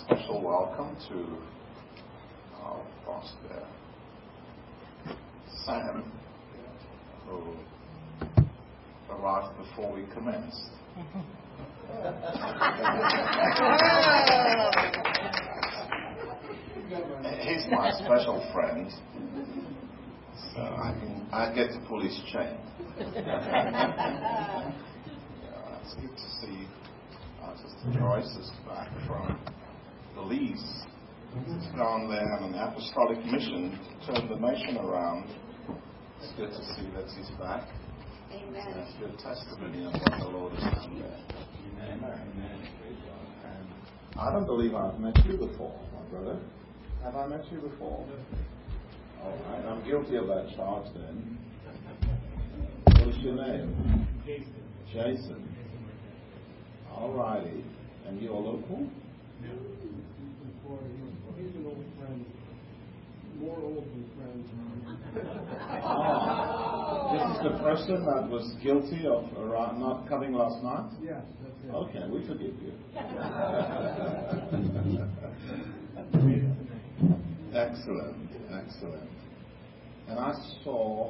special welcome to our pastor, Sam, who arrived before we commenced. He's my special friend, so I get to pull his chain. It's good to see Sister Joyce is back from Belize. She's gone there on an apostolic mission to turn the nation around. It's good to see that she's back. Amen. That's a good testimony of what the Lord has done there. Amen. I don't believe I've met you before, my brother. Have I met you before? All right, I'm guilty of that charge then. What's your name? Jason. All righty. And you're local? No. He's an old friend. More old than friends. This is the person that was guilty of not coming last night? Yes, that's it. Okay, we forgive you. Excellent. And I saw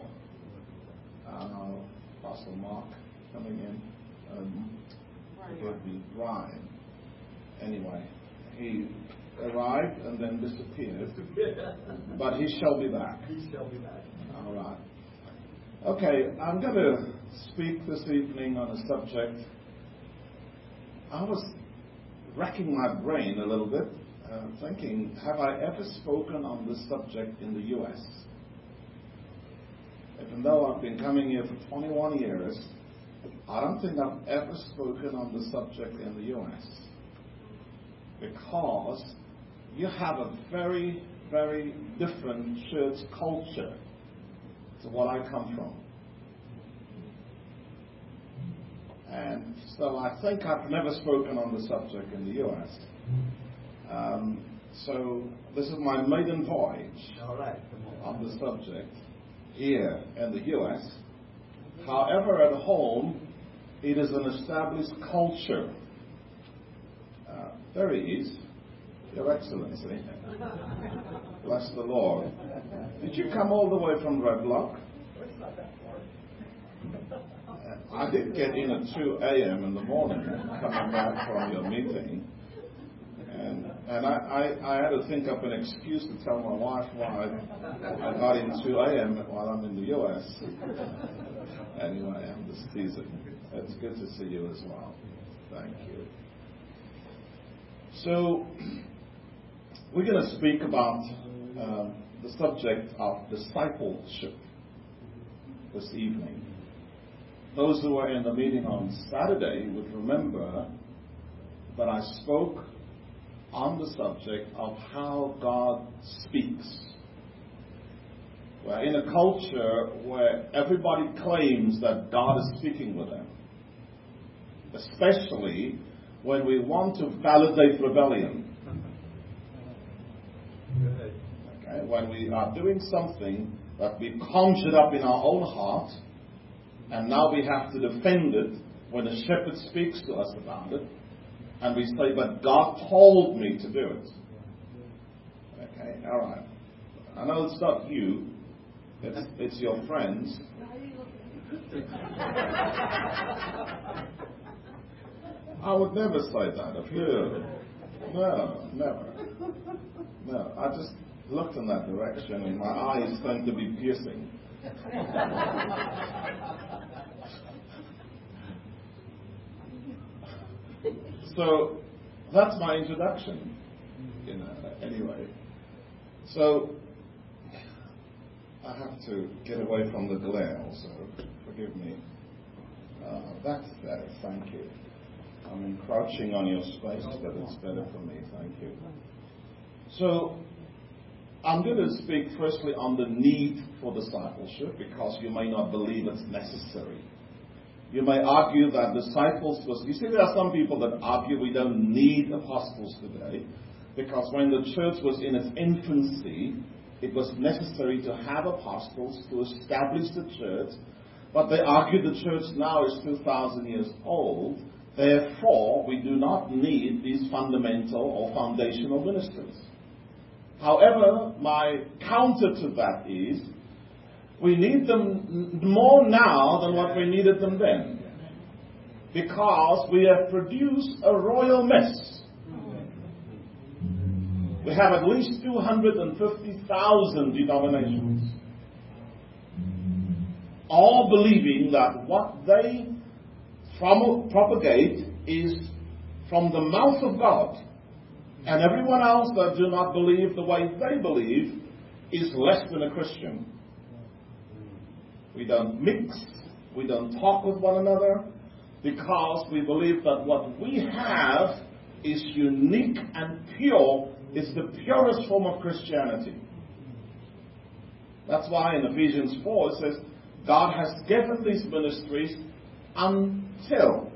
Apostle Mark coming in. Forgive me, Brian. Anyway, he arrived and then disappeared. But he shall be back. He shall be back. All right. Okay, I'm going to speak this evening on a subject. I was racking my brain a little bit, thinking, have I ever spoken on this subject in the U.S.? Even though I've been coming here for 21 years, I don't think I've ever spoken on the subject in the U.S. Because you have a very, very different church culture to what I come from. And so I think I've never spoken on the subject in the U.S. So this is my maiden voyage on the subject here in the U.S. However, at home, it is an established culture. There he is, Your Excellency. Bless the Lord. Did you come all the way from Red Block? I did get in at 2 a.m. in the morning, coming back from your meeting. And I had to think up an excuse to tell my wife why I got in 2 a.m. while I'm in the U.S. Anyway, I'm just teasing. It's good to see you as well. Thank you. So, we're going to speak about the subject of discipleship this evening. Those who were in the meeting on Saturday would remember that I spoke on the subject of how God speaks. We're in a culture where everybody claims that God is speaking with them, especially when we want to validate rebellion. Okay? When we are doing something that we conjured up in our own heart, and now we have to defend it when a shepherd speaks to us about it, and we say, but God told me to do it. Okay, all right. I know it's not you, it's your friends. I would never say that of you. No, never. No, I just looked in that direction and my eyes tend to be piercing. So that's my introduction, anyway. So I have to get away from the glare also. Forgive me. That's better, thank you. I'm encroaching on your space, but it's better for me, thank you. So I'm going to speak firstly on the need for discipleship, because you may not believe it's necessary. You may argue that disciples you see, there are some people that argue we don't need apostles today, because when the church was in its infancy, it was necessary to have apostles to establish the church. But they argue the church now is 2,000 years old, Therefore, we do not need these fundamental or foundational ministries. However, my counter to that is, we need them more now than what we needed them then. Because we have produced a royal mess. We have at least 250,000 denominations, all believing that what they propagate is from the mouth of God, and everyone else that do not believe the way they believe is less than a Christian. We don't mix, we don't talk with one another, because we believe that what we have is unique and pure, is the purest form of Christianity. That's why in Ephesians 4 it says, God has given these ministries until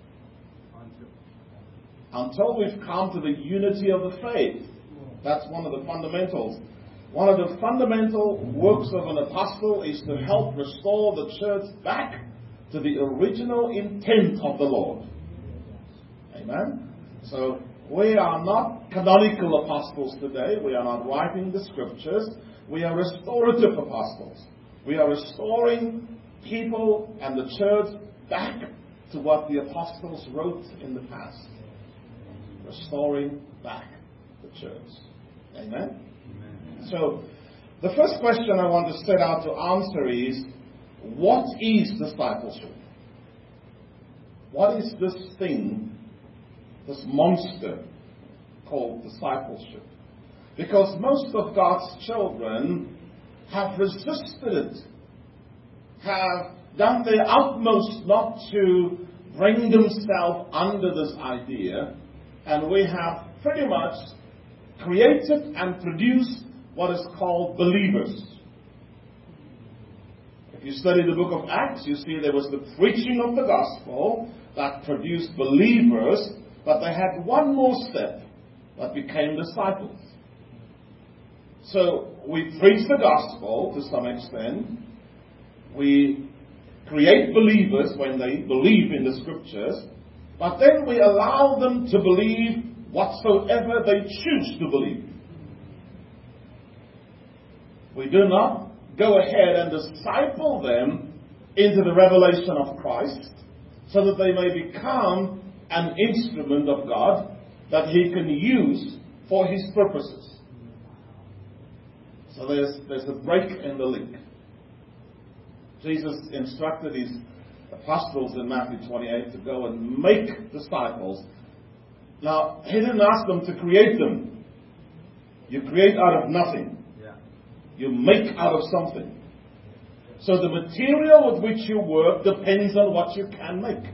we've come to the unity of the faith. That's one of the fundamentals. One of the fundamental works of an apostle is to help restore the church back to the original intent of the Lord. Amen? So, we are not canonical apostles today. We are not writing the scriptures. We are restorative apostles. We are restoring people and the church back to what the apostles wrote in the past. Restoring back the church. Amen? Amen. So, the first question I want to set out to answer is, what is discipleship? What is this thing, this monster called discipleship? Because most of God's children have resisted it, have done their utmost not to bring themselves under this idea, and we have pretty much created and produced what is called believers. If you study the book of Acts, you see there was the preaching of the gospel that produced believers, but they had one more step that became disciples. So we preach the gospel to some extent. We create believers when they believe in the scriptures, but then we allow them to believe whatsoever they choose to believe. We do not go ahead and disciple them into the revelation of Christ so that they may become an instrument of God that He can use for His purposes. So there's a break in the link. Jesus instructed His apostles in Matthew 28 to go and make disciples. Now, He didn't ask them to create them. You create out of nothing. You make out of something. So the material with which you work depends on what you can make.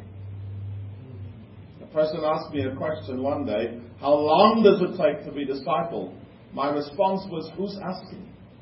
A person asked me a question one day, how long does it take to be discipled? My response was, who's asking?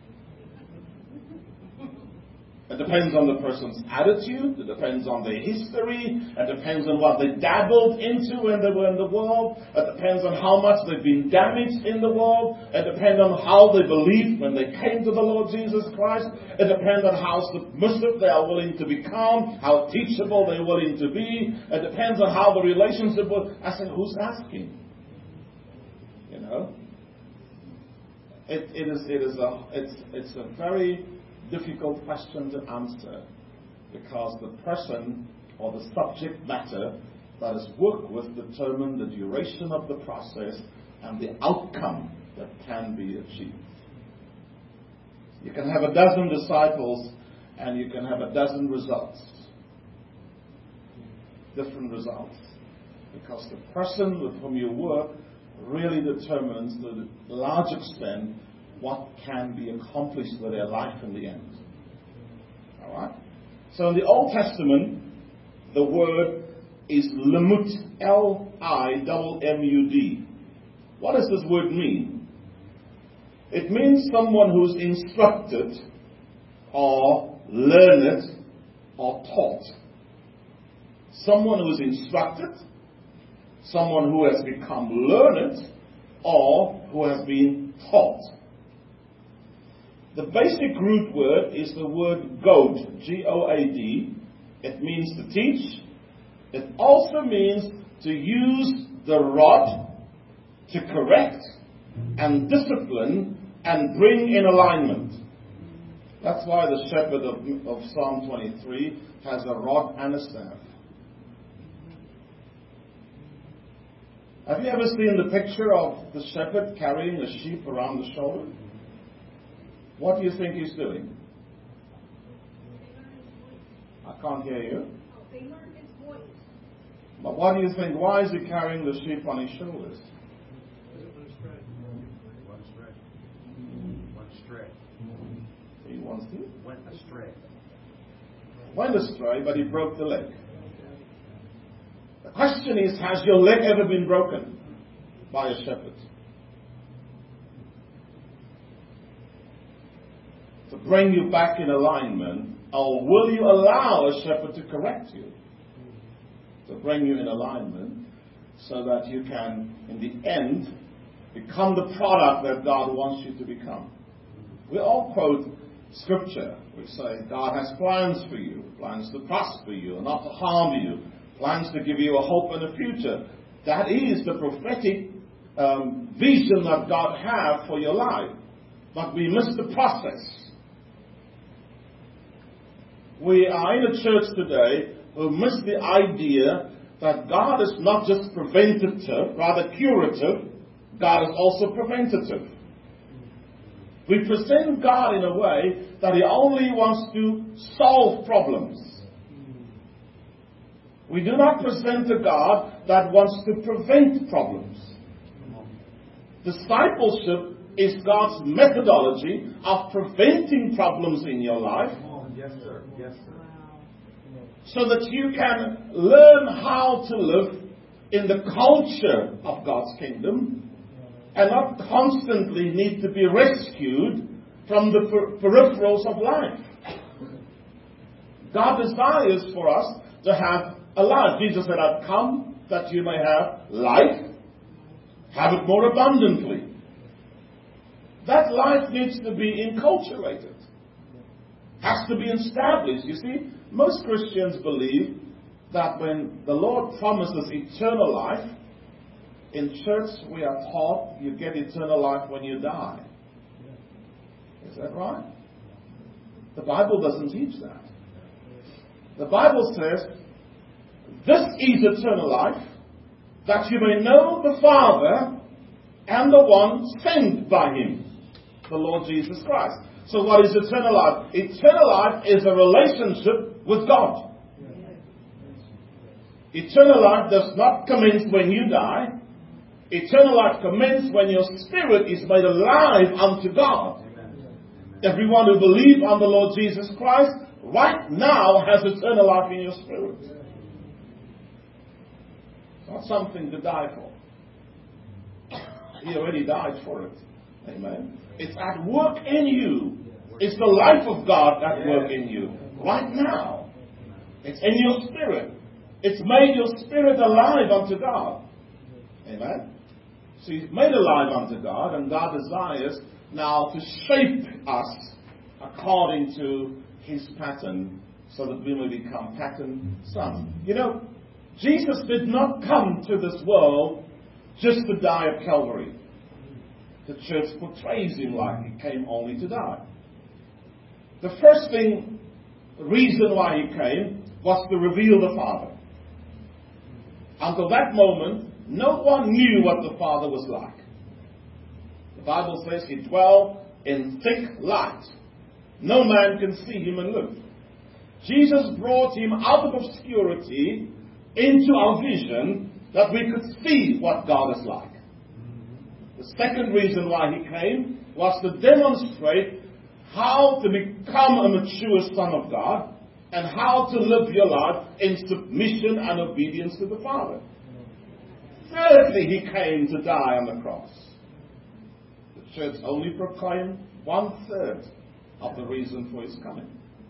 It depends on the person's attitude, it depends on their history, it depends on what they dabbled into when they were in the world, it depends on how much they've been damaged in the world, it depends on how they believed when they came to the Lord Jesus Christ, it depends on how submissive they are willing to become, how teachable they're willing to be, it depends on how the relationship was. I said, who's asking? You know? It's a very difficult question to answer, because the person or the subject matter that is worked with determine the duration of the process and the outcome that can be achieved. You can have a dozen disciples and you can have a dozen results. Different results. Because the person with whom you work really determines to a large extent what can be accomplished with their life in the end. Alright? So in the Old Testament, the word is limud, L-I-M-M-U-D. What does this word mean? It means someone who's instructed or learned or taught. Someone who's instructed, someone who has become learned, or who has been taught. The basic root word is the word goad, G-O-A-D. It means to teach, It also means to use the rod to correct and discipline and bring in alignment. That's why the shepherd of Psalm 23 has a rod and a staff. Have you ever seen the picture of the shepherd carrying a sheep around the shoulder? What do you think he's doing? I can't hear you. They learn his voice. But what do you think? Why is he carrying the sheep on his shoulders? Went astray. He wants to? Went astray. Went astray, but he broke the leg. The question is, has your leg ever been broken by a shepherd? To bring you back in alignment, or will you allow a shepherd to correct you? To bring you in alignment so that you can, in the end, become the product that God wants you to become. We all quote Scripture. We say, God has plans for you, plans to prosper you, and not to harm you, plans to give you a hope and a future. That is the prophetic vision that God has for your life. But we miss the process. We are in a church today who miss the idea that God is not just preventative, rather curative. God is also preventative. We present God in a way that He only wants to solve problems. We do not present a God that wants to prevent problems. Discipleship is God's methodology of preventing problems in your life. Yes, sir. Yes, sir. So that you can learn how to live in the culture of God's kingdom and not constantly need to be rescued from the peripherals of life. God desires for us to have a life. Jesus said, I've come that you may have life, have it more abundantly. That life needs to be enculturated. Has to be established. You see, most Christians believe that when the Lord promises eternal life, in church we are taught you get eternal life when you die. Is that right? The Bible doesn't teach that. The Bible says, this is eternal life, that you may know the Father and the one sent by Him, the Lord Jesus Christ. So what is eternal life? Eternal life is a relationship with God. Eternal life does not commence when you die. Eternal life commences when your spirit is made alive unto God. Everyone who believes on the Lord Jesus Christ right now has eternal life in your spirit. It's not something to die for. He already died for it. Amen. It's at work in you. It's the life of God at work in you. Right now. It's in your spirit. It's made your spirit alive unto God. Amen. So He's made alive unto God, and God desires now to shape us according to His pattern so that we may become pattern sons. You know, Jesus did not come to this world just to die at Calvary. The church portrays Him like He came only to die. The first reason why He came was to reveal the Father. Until that moment, no one knew what the Father was like. The Bible says He dwelt in thick light. No man can see Him and live. Jesus brought Him out of obscurity into our vision that we could see what God is like. The second reason why He came was to demonstrate how to become a mature son of God and how to live your life in submission and obedience to the Father. Thirdly, He came to die on the cross. The church only proclaimed 1/3 of the reason for His coming.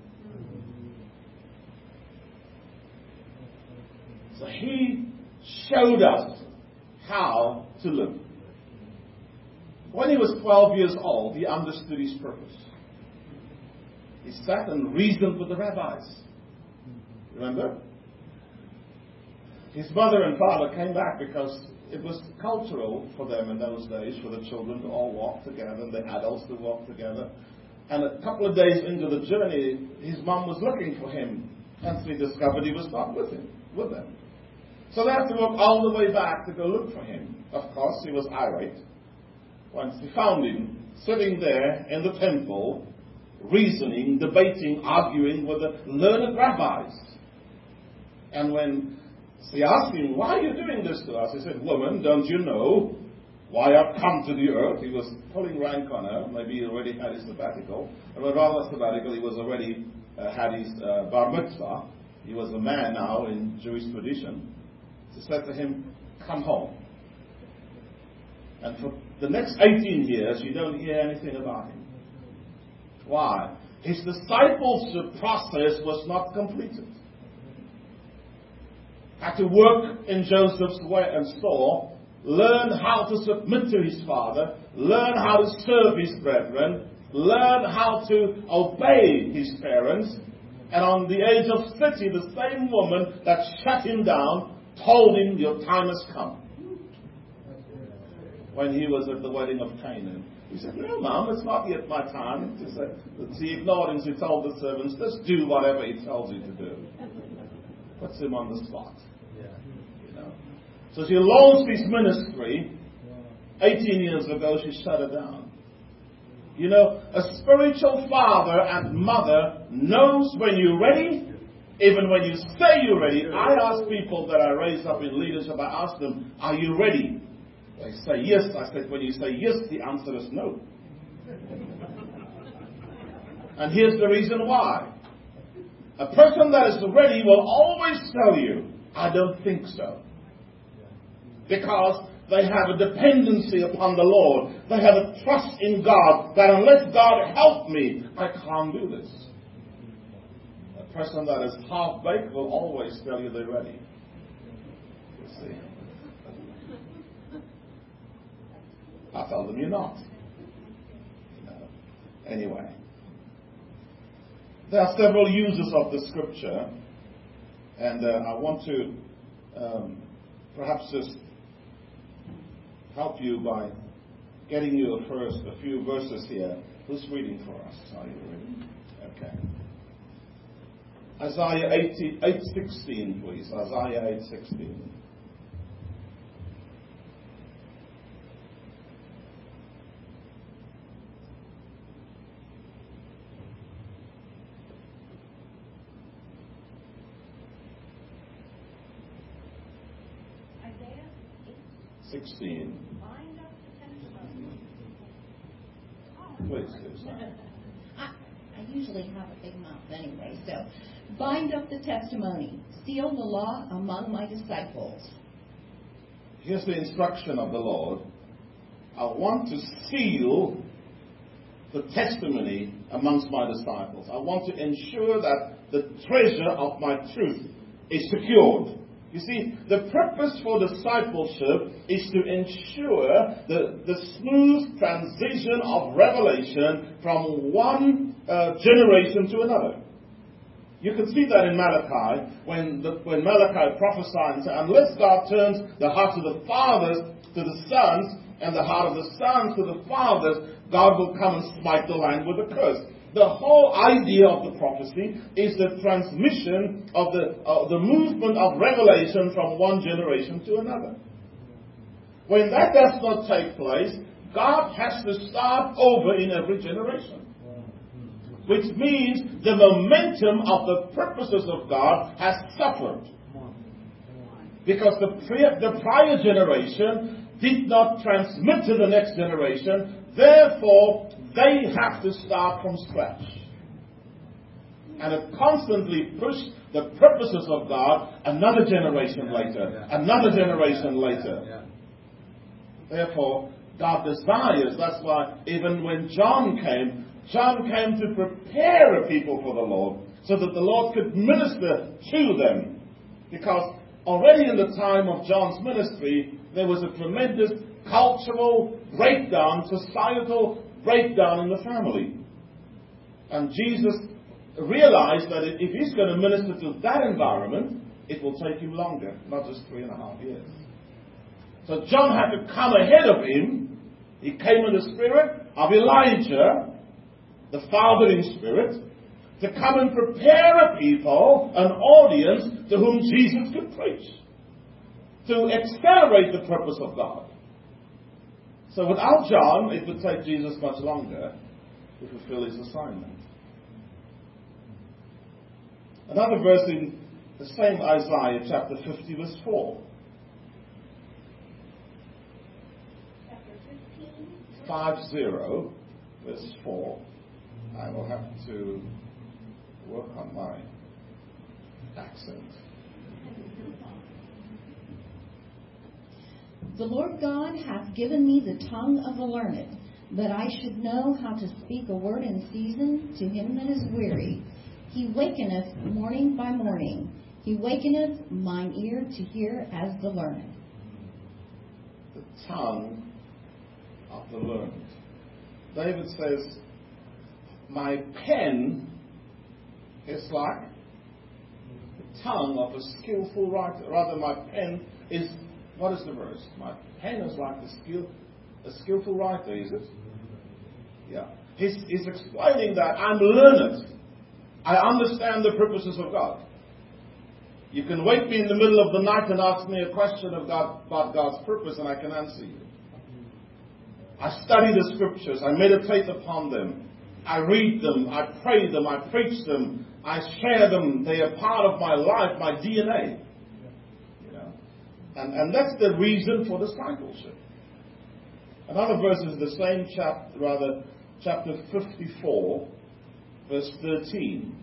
So He showed us how to live. When He was 12 years old, He understood His purpose. He sat and reasoned with the rabbis. Remember? his mother and father came back because it was cultural for them in those days for the children to all walk together and the adults to walk together. And a couple of days into the journey, his mom was looking for him. And he discovered he was not with them. So they had to walk all the way back to go look for him. Of course, he was irate. Once they found him sitting there in the temple, reasoning, debating, arguing with the learned rabbis. And when they asked him, "Why are you doing this to us?" He said, "Woman, don't you know why I've come to the earth?" He was pulling rank on her. Maybe he already had his sabbatical. Or rather sabbatical, he was already had his bar mitzvah. He was a man now in Jewish tradition. She said to him, "Come home." And for the next 18 years, you don't hear anything about him. Why? His discipleship process was not completed. Had to work in Joseph's way and store, learn how to submit to his father, learn how to serve his brethren, learn how to obey his parents. And on the age of 30, the same woman that shut him down told him, "Your time has come." When he was at the wedding of Canaan. He said, "No, Mom, it's not yet my time." She ignored him. She told the servants, "Just do whatever he tells you to do." Puts him on the spot. You know. So she launched his ministry. 18 years ago, she shut it down. You know, a spiritual father and mother knows when you're ready, even when you say you're ready. I ask people that I raise up in leadership, I ask them, "Are you ready?" They say yes. I said, when you say yes, the answer is no. And here's the reason why. A person that is ready will always tell you, "I don't think so." Because they have a dependency upon the Lord. They have a trust in God that unless God help me, I can't do this. A person that is half-baked will always tell you they're ready. You see. I tell them you're not. Anyway. There are several uses of the scripture, and I want to perhaps just help you by getting you a few verses here. Who's reading for us? Are you reading? Okay. Isaiah 8:16, please. Isaiah 8:16. Isaiah 16. bind up the testimony. Please, Susan. I usually have a big mouth anyway, so bind up the testimony, seal the law among my disciples. Here's the instruction of the Lord. I want to seal the testimony amongst my disciples. I want to ensure that the treasure of my truth is secured. You see, the purpose for discipleship is to ensure the smooth transition of revelation from one generation to another. You can see that in Malachi, when Malachi prophesied and said, unless God turns the hearts of the fathers to the sons, and the heart of the sons to the fathers, God will come and smite the land with a curse. The whole idea of the prophecy is the transmission of the movement of revelation from one generation to another. When that does not take place, God has to start over in every generation. Which means the momentum of the purposes of God has suffered. Because the prior generation did not transmit to the next generation, therefore they have to start from scratch. And it constantly pushed the purposes of God another generation later, another generation later. Therefore, God desires, that's why even when John came to prepare a people for the Lord, so that the Lord could minister to them. Because already in the time of John's ministry, there was a tremendous cultural breakdown, societal breakdown in the family. And Jesus realized that if he's going to minister to that environment, it will take him longer, not just 3.5 years. So John had to come ahead of him. He came in the spirit of Elijah, the fathering spirit, to come and prepare a people, an audience to whom Jesus could preach, to accelerate the purpose of God. So without John, it would take Jesus much longer to fulfill his assignment. Another verse in the same Isaiah, chapter 50, verse 4. Chapter 15. 50, verse 4. I will have to work on my accent. The Lord God hath given me the tongue of the learned, that I should know how to speak a word in season to him that is weary. He wakeneth morning by morning. He wakeneth mine ear to hear as the learned. The tongue of the learned. David says, my pen is like the tongue of a skillful writer. Rather, my pen is, what is the verse? My pen is like a skillful writer, is it? Yeah. He's explaining that I'm learned. I understand the purposes of God. You can wake me in the middle of the night and ask me a question about God's purpose, and I can answer you. I study the scriptures. I meditate upon them. I read them. I pray them. I preach them. I share them. They are part of my life, my DNA. You know, and that's the reason for discipleship. Another verse is the same chapter 54, verse 13.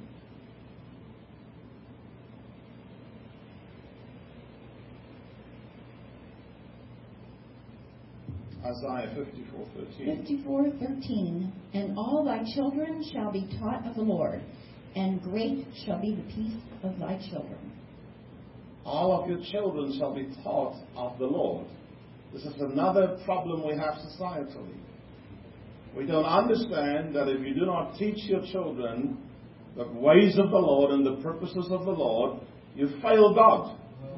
Isaiah 54:13. 54:13. And all thy children shall be taught of the Lord, and great shall be the peace of thy children. All of your children shall be taught of the Lord. This is another problem we have societally. We don't understand that if you do not teach your children the ways of the Lord and the purposes of the Lord, you fail God.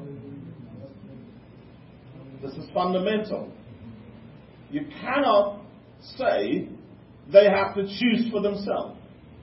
This is fundamental. You cannot say they have to choose for themselves.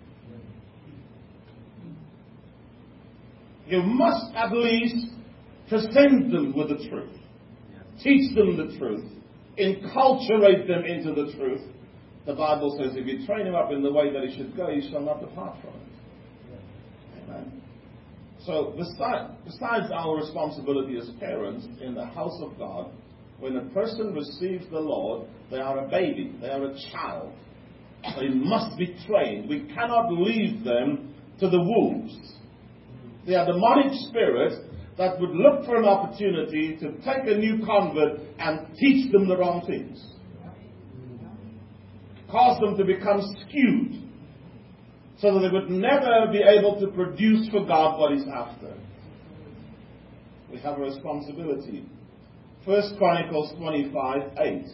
You must at least present them with the truth. Teach them the truth. Enculturate them into the truth. The Bible says if you train him up in the way that he should go, he shall not depart from it. Amen. So besides our responsibility as parents in the house of God, when a person receives the Lord, they are a baby. They are a child. They must be trained. We cannot leave them to the wolves. They are demonic spirits that would look for an opportunity to take a new convert and teach them the wrong things. Cause them to become skewed so that they would never be able to produce for God what He's after. We have a responsibility. 1 Chronicles 25:8.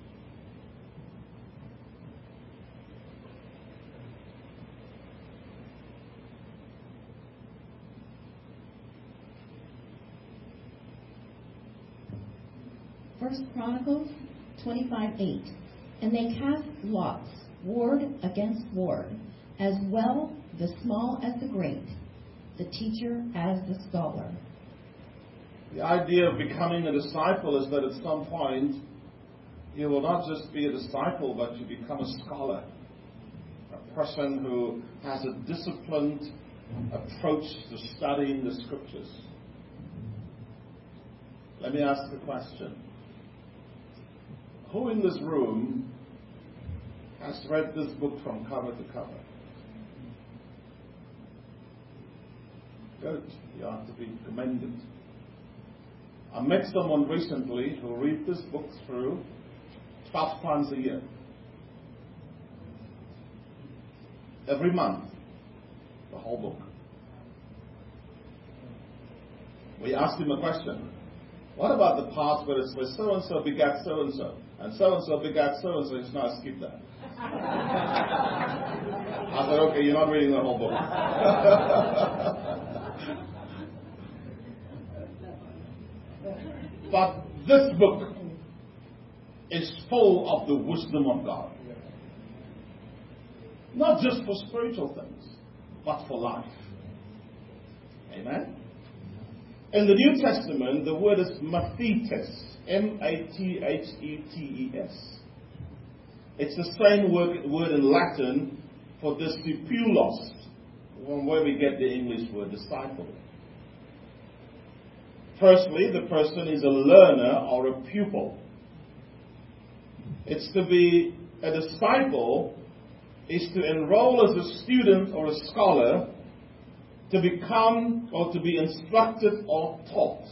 First Chronicles 25:8. And they cast lots, ward against ward, as well the small as the great, the teacher as the scholar. The idea of becoming a disciple is that at some point you will not just be a disciple, but you become a scholar. A person who has a disciplined approach to studying the scriptures. Let me ask a question. Who in this room has read this book from cover to cover? Good. You are to be commended. I met someone recently who read this book through 12 times a year. Every month. The whole book. We asked him a question. What about the part where it says so-and-so begat so-and-so, and so-and-so begat so-and-so? He said, no, skip that. I said, okay, you're not reading the whole book. But this book is full of the wisdom of God. Not just for spiritual things, but for life. Amen? In the New Testament, the word is mathetes. Mathetes. It's the same word in Latin for discipulos, from where we get the English word disciple. Firstly, the person is a learner or a pupil. It's to be a disciple is to enroll as a student or a scholar, to become or to be instructed or taught.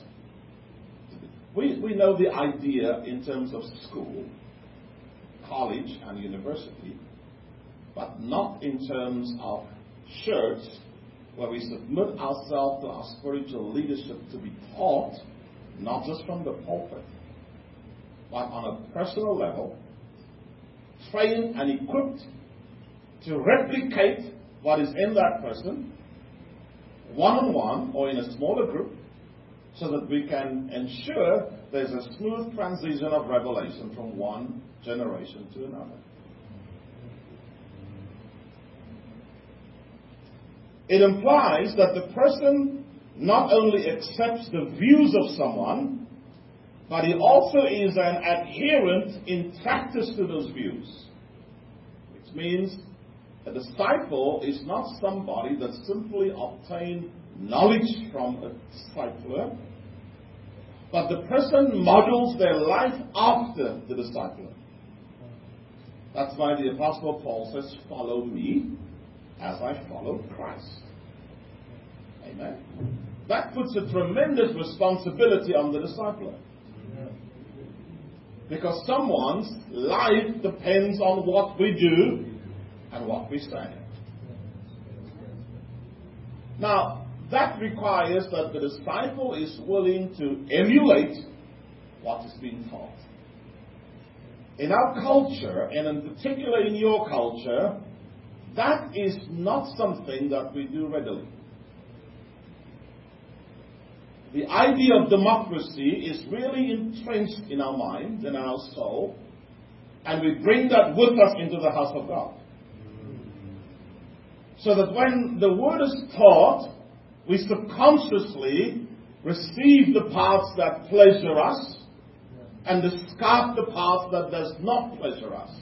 We know the idea in terms of school, college and university, but not in terms of church, where we submit ourselves to our spiritual leadership to be taught, not just from the pulpit, but on a personal level, trained and equipped to replicate what is in that person, one-on-one or in a smaller group, so that we can ensure there's a smooth transition of revelation from one generation to another. It implies that the person not only accepts the views of someone, but he also is an adherent in practice to those views. Which means a disciple is not somebody that simply obtains knowledge from a discipler, but the person models their life after the discipler. That's why the Apostle Paul says, "Follow me as I follow Christ." Amen? That puts a tremendous responsibility on the discipler. Because someone's life depends on what we do and what we say. Now, that requires that the disciple is willing to emulate what is being taught. In our culture, and in particular in your culture, that is not something that we do readily. The idea of democracy is really entrenched in our mind and our soul, and we bring that with us into the house of God. So that when the word is taught, we subconsciously receive the parts that pleasure us and discard the parts that does not pleasure us.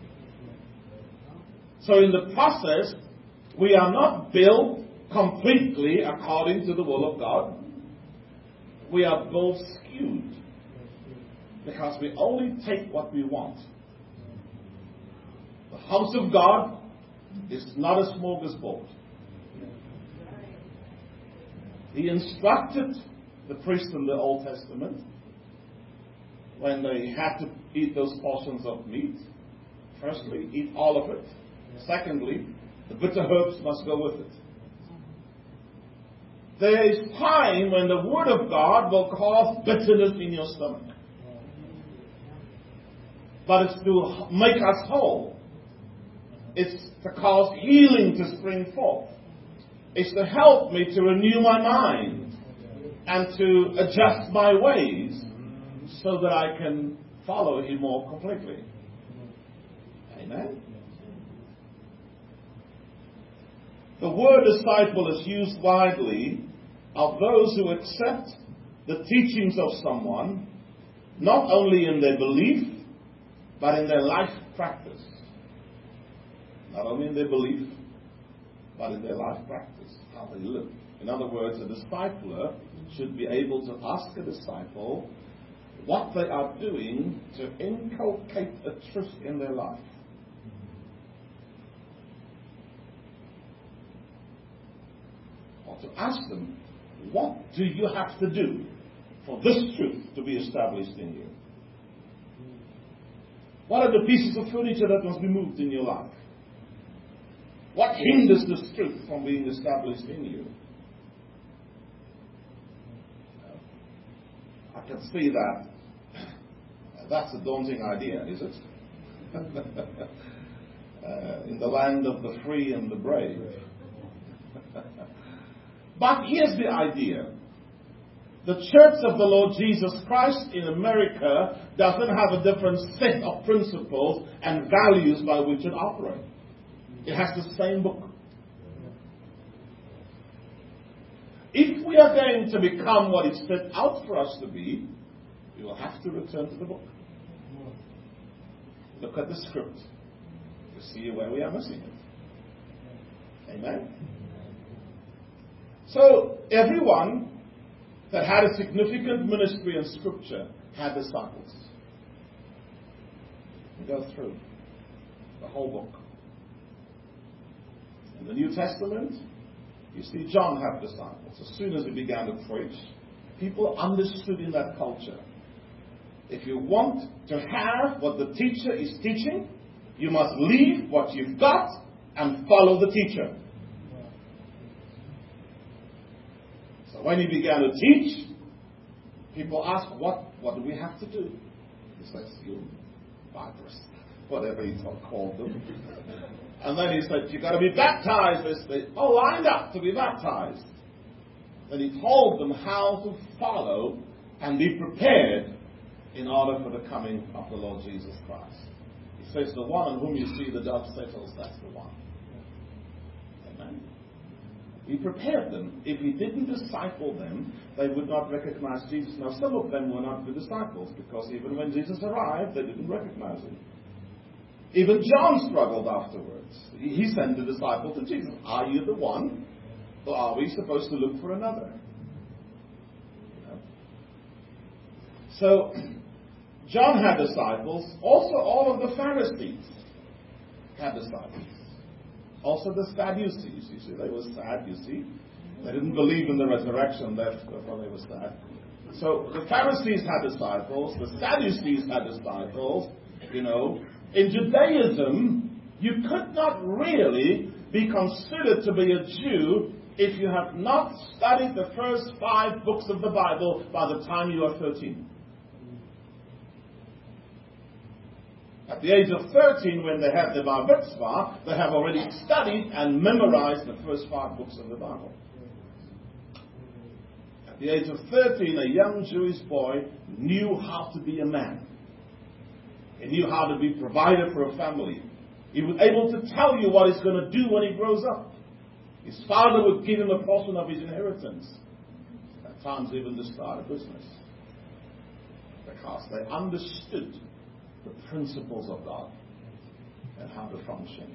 So in the process, we are not built completely according to the will of God. We are both skewed because we only take what we want. The house of God is not a smorgasbord. He instructed the priests in the Old Testament when they had to eat those portions of meat. Firstly, eat all of it. Secondly, the bitter herbs must go with it. There is time when the Word of God will cause bitterness in your stomach. But it's to make us whole. It's to cause healing to spring forth. It's to help me to renew my mind and to adjust my ways so that I can follow Him more completely. Amen? The word disciple is used widely of those who accept the teachings of someone, not only in their belief, but in their life practice. Not only in their belief, but in their life practice, how they live. In other words, a discipler should be able to ask a disciple what they are doing to inculcate a truth in their life. Or to ask them, what do you have to do for this truth to be established in you? What are the pieces of furniture that must be moved in your life? What hinders this truth from being established in you? I can see that. That's a daunting idea, is it? In the land of the free and the brave. But here's the idea. The Church of the Lord Jesus Christ in America doesn't have a different set of principles and values by which it operates. It has the same book. If we are going to become what it's set out for us to be, we will have to return to the book. Look at the script to see where we are missing it. Amen? So, everyone that had a significant ministry in Scripture had disciples. We go through the whole book. In the New Testament, you see John had disciples. As soon as he began to preach, people understood in that culture. If you want to have what the teacher is teaching, you must leave what you've got and follow the teacher. So when he began to teach, people asked, what do we have to do? He says, you vipers, whatever he called them. And then he said, you've got to be baptized. They all lined up to be baptized. Then he told them how to follow and be prepared in order for the coming of the Lord Jesus Christ. He says, the one on whom you see the dove settles, that's the one. Amen. He prepared them. If he didn't disciple them, they would not recognize Jesus. Now, some of them were not good disciples, because even when Jesus arrived, they didn't recognize him. Even John struggled afterwards. He sent the disciple to Jesus. Are you the one? Or are we supposed to look for another? You know? So, John had disciples. Also, all of the Pharisees had disciples. Also, the Sadducees. You see, they were sad, you see. They didn't believe in the resurrection. Therefore, they were sad. So, the Pharisees had disciples. The Sadducees had disciples. You know, in Judaism, you could not really be considered to be a Jew if you have not studied the first 5 books of the Bible by the time you are 13. At the age of 13, when they have the bar mitzvah, they have already studied and memorized the first 5 books of the Bible. At the age of 13, a young Jewish boy knew how to be a man. He knew how to be provider for a family. He was able to tell you what he's going to do when he grows up. His father would give him a portion of his inheritance. At times even to start a business. Because they understood the principles of God and how to function.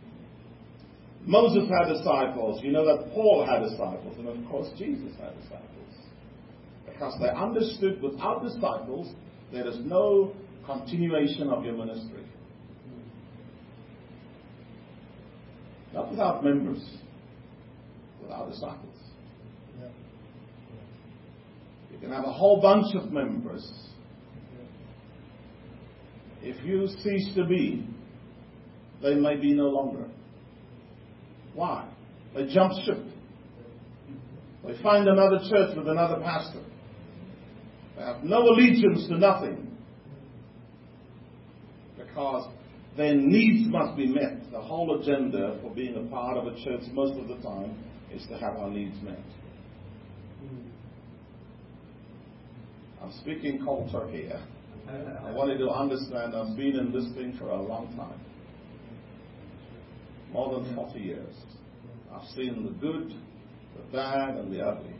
Moses had disciples. You know that Paul had disciples. And of course Jesus had disciples. Because they understood without disciples there is no continuation of your ministry. Not without members, without disciples. You can have a whole bunch of members. If you cease to be, they may be no longer. Why? They jump ship. They find another church with another pastor. They have no allegiance to nothing. Because their needs must be met. The whole agenda for being a part of a church most of the time is to have our needs met. I'm speaking cold turkey here. I want you to understand I've been in this thing for a long time. More than 40 years. I've seen the good, the bad, and the ugly.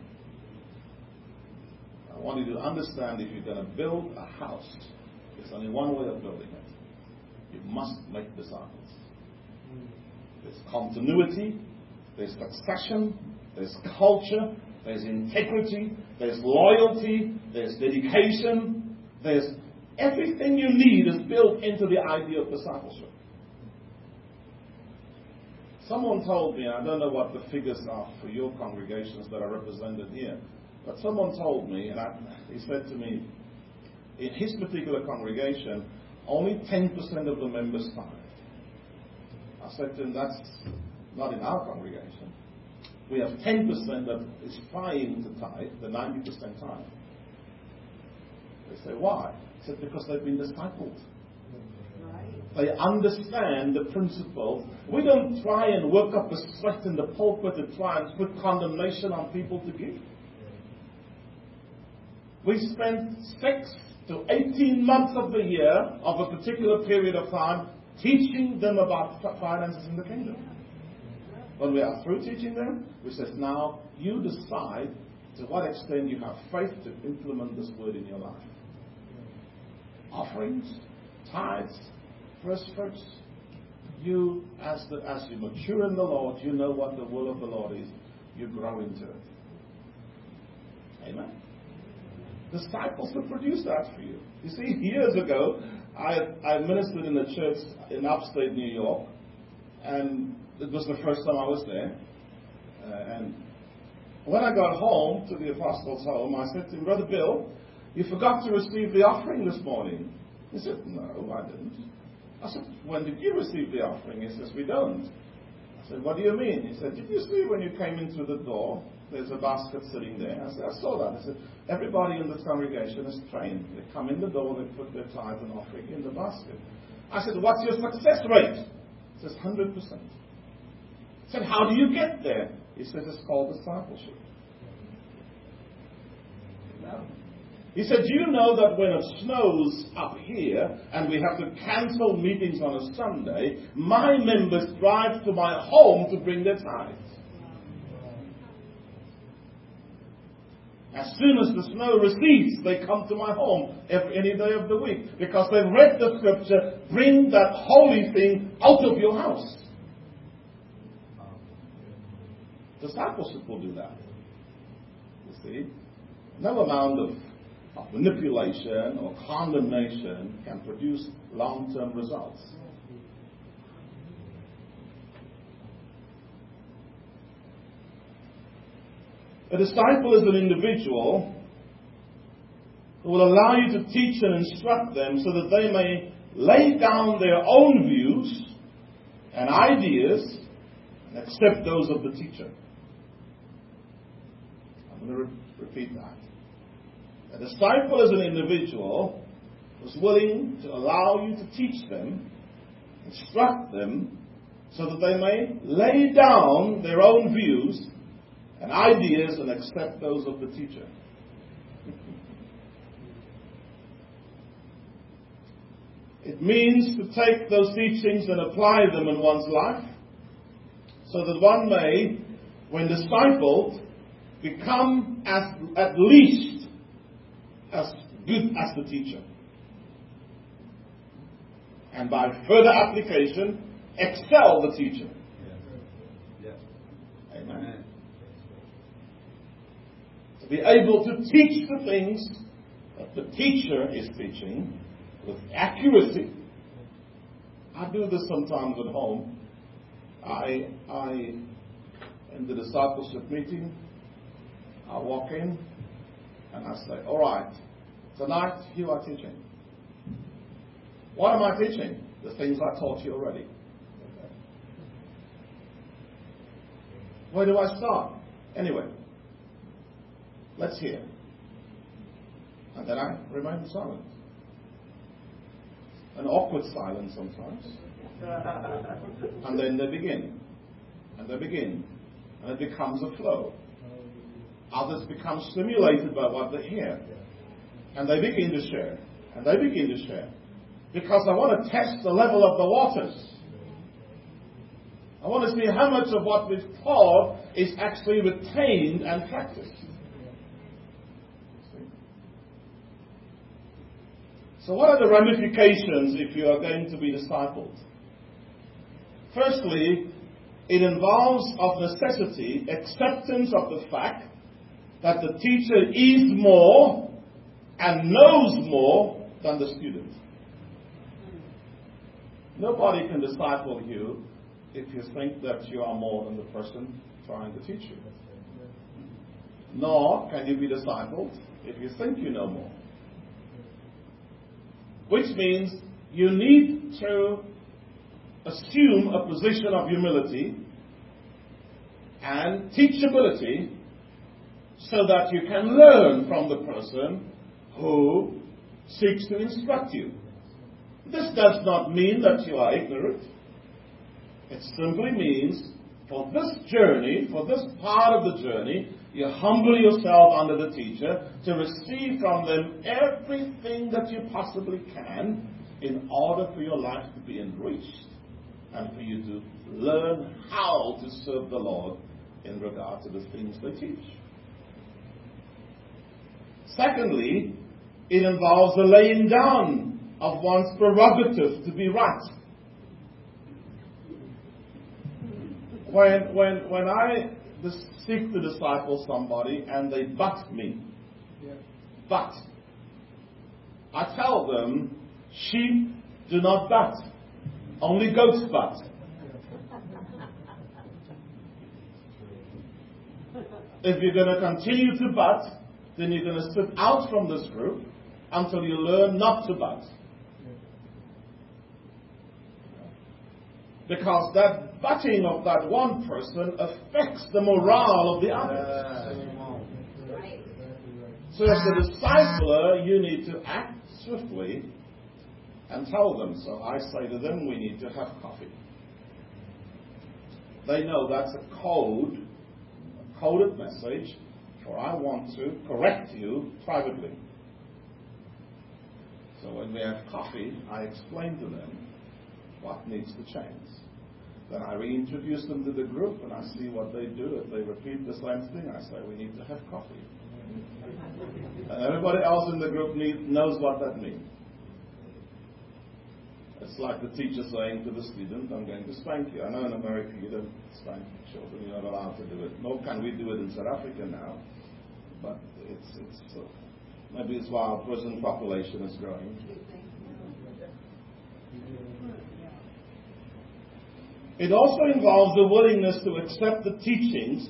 I want you to understand if you're going to build a house, there's only one way of building it. You must make disciples. There's continuity, there's succession, there's culture, there's integrity, there's loyalty, there's dedication, there's everything you need is built into the idea of discipleship. Someone told me, I don't know what the figures are for your congregations that are represented here, but someone told me, and he said to me, in his particular congregation, only 10% of the members tithe. I said to him, that's not in our congregation. We have 10% that is trying to tithe, the 90% tithe. They say, why? I said, because they've been discipled. They understand the principle. We don't try and work up a sweat in the pulpit to try and put condemnation on people to give. We spend 6 to 18 months of the year, of a particular period of time, teaching them about finances in the kingdom. When we are through teaching them, we say, now you decide to what extent you have faith to implement this word in your life. Offerings, tithes, first fruits. You, as you mature in the Lord, you know what the will of the Lord is. You grow into it. Amen. Disciples will produce that for you. You see, years ago, I ministered in a church in upstate New York, and it was the first time I was there. And when I got home to the apostles' home, I said to him, Brother Bill, you forgot to receive the offering this morning. He said, no, I didn't. I said, when did you receive the offering? He says, we don't. I said, what do you mean? He said, did you see when you came in through the door, there's a basket sitting there? I said, I saw that. I said, everybody in this congregation is trained. They come in the door, they put their tithe and offering in the basket. I said, what's your success rate? He says, 100%. I said, how do you get there? He says, it's called discipleship. He said, do you know that when it snows up here and we have to cancel meetings on a Sunday, my members drive to my home to bring their tithes? As soon as the snow recedes, they come to my home any day of the week because they've read the scripture, bring that holy thing out of your house. Discipleship will do that. You see? No amount of manipulation or condemnation can produce long-term results. A disciple is an individual who will allow you to teach and instruct them so that they may lay down their own views and ideas and accept those of the teacher. I'm going to repeat that. A disciple is an individual who's willing to allow you to teach them, instruct them, so that they may lay down their own views and ideas and accept those of the teacher. It means to take those teachings and apply them in one's life so that one may, when discipled, become at least as good as the teacher. And by further application, excel the teacher. Yes. Amen. To be able to teach the things that the teacher is teaching with accuracy. I do this sometimes at home. I in the discipleship meeting, I walk in and I say, all right, tonight you are teaching. What am I teaching? The things I taught you already. Where do I start? Anyway, let's hear. And then I remain silent. An awkward silence sometimes. And then they begin. And they begin. And it becomes a flow. Others become stimulated by what they hear. And they begin to share. And they begin to share. Because I want to test the level of the waters. I want to see how much of what we've taught is actually retained and practiced. So what are the ramifications if you are going to be discipled? Firstly, it involves of necessity acceptance of the fact that the teacher is more and knows more than the student. Nobody can disciple you if you think that you are more than the person trying to teach you. Nor can you be discipled if you think you know more. Which means you need to assume a position of humility and teachability so that you can learn from the person who seeks to instruct you. This does not mean that you are ignorant. It simply means for this journey, for this part of the journey, You humble yourself under the teacher to receive from them everything that you possibly can in order for your life to be enriched and for you to learn how to serve the Lord in regard to the things they teach. Secondly, it involves the laying down of one's prerogative to be right. When I seek to disciple somebody and they butt me, but I tell them, sheep do not butt, only goats butt. If you're going to continue to butt, then you're going to sit out from this group until you learn not to butt. Because that butting of that one person affects the morale of the others. So as a discipler, you need to act swiftly and tell them. So I say to them, we need to have coffee. They know that's a coded message, for I want to correct you privately. So when we have coffee, I explain to them what needs to change. Then I reintroduce them to the group and I see what they do. If they repeat the same thing, I say, we need to have coffee. And everybody else in the group knows what that means. It's like the teacher saying to the student, I'm going to spank you. I know in America you don't spank children, you're not allowed to do it. Nor can we do it in South Africa now. But maybe it's why our prison population is growing. It also involves the willingness to accept the teachings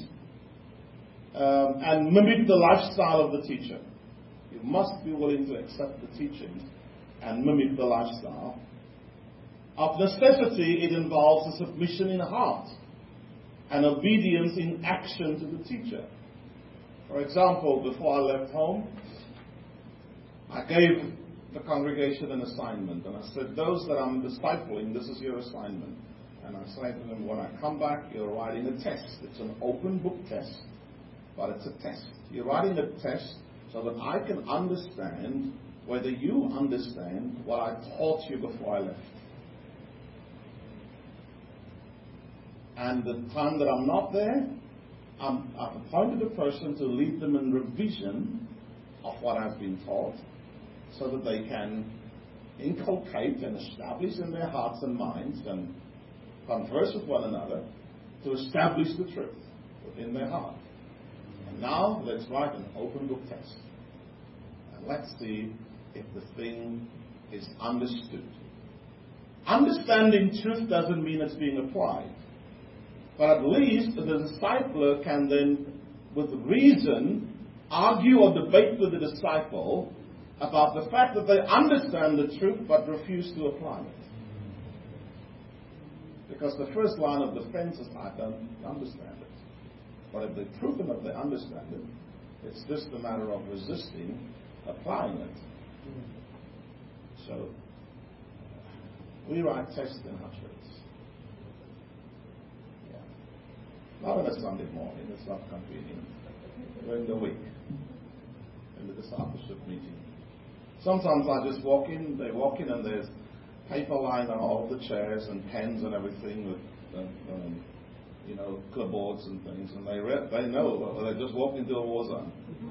and mimic the lifestyle of the teacher. You must be willing to accept the teachings and mimic the lifestyle. Of necessity, it involves a submission in heart and obedience in action to the teacher. For example, before I left home, I gave the congregation an assignment, and I said, those that I'm discipling, this is your assignment. And I say to them, when I come back, you're writing a test. It's an open book test, but it's a test. You're writing a test so that I can understand whether you understand what I taught you before I left. And the time that I'm not there, I've appointed a person to lead them in revision of what I've been taught so that they can inculcate and establish in their hearts and minds and converse with one another to establish the truth within their heart. And now let's write an open book test. And let's see if the thing is understood. Understanding truth doesn't mean it's being applied. But at least the discipler can then, with reason, argue or debate with the disciple about the fact that they understand the truth but refuse to apply it. Because the first line of defense is, I don't understand it. But if they've proven that they understand it, it's just a matter of resisting applying it. So, we write tests in our church. Not on a Sunday morning, it's not convenient. During the week, in the discipleship meeting. Sometimes I just walk in, they walk in and there's paper lying on all the chairs and pens and everything with, clipboards and things. And they know, they just walk into a war zone.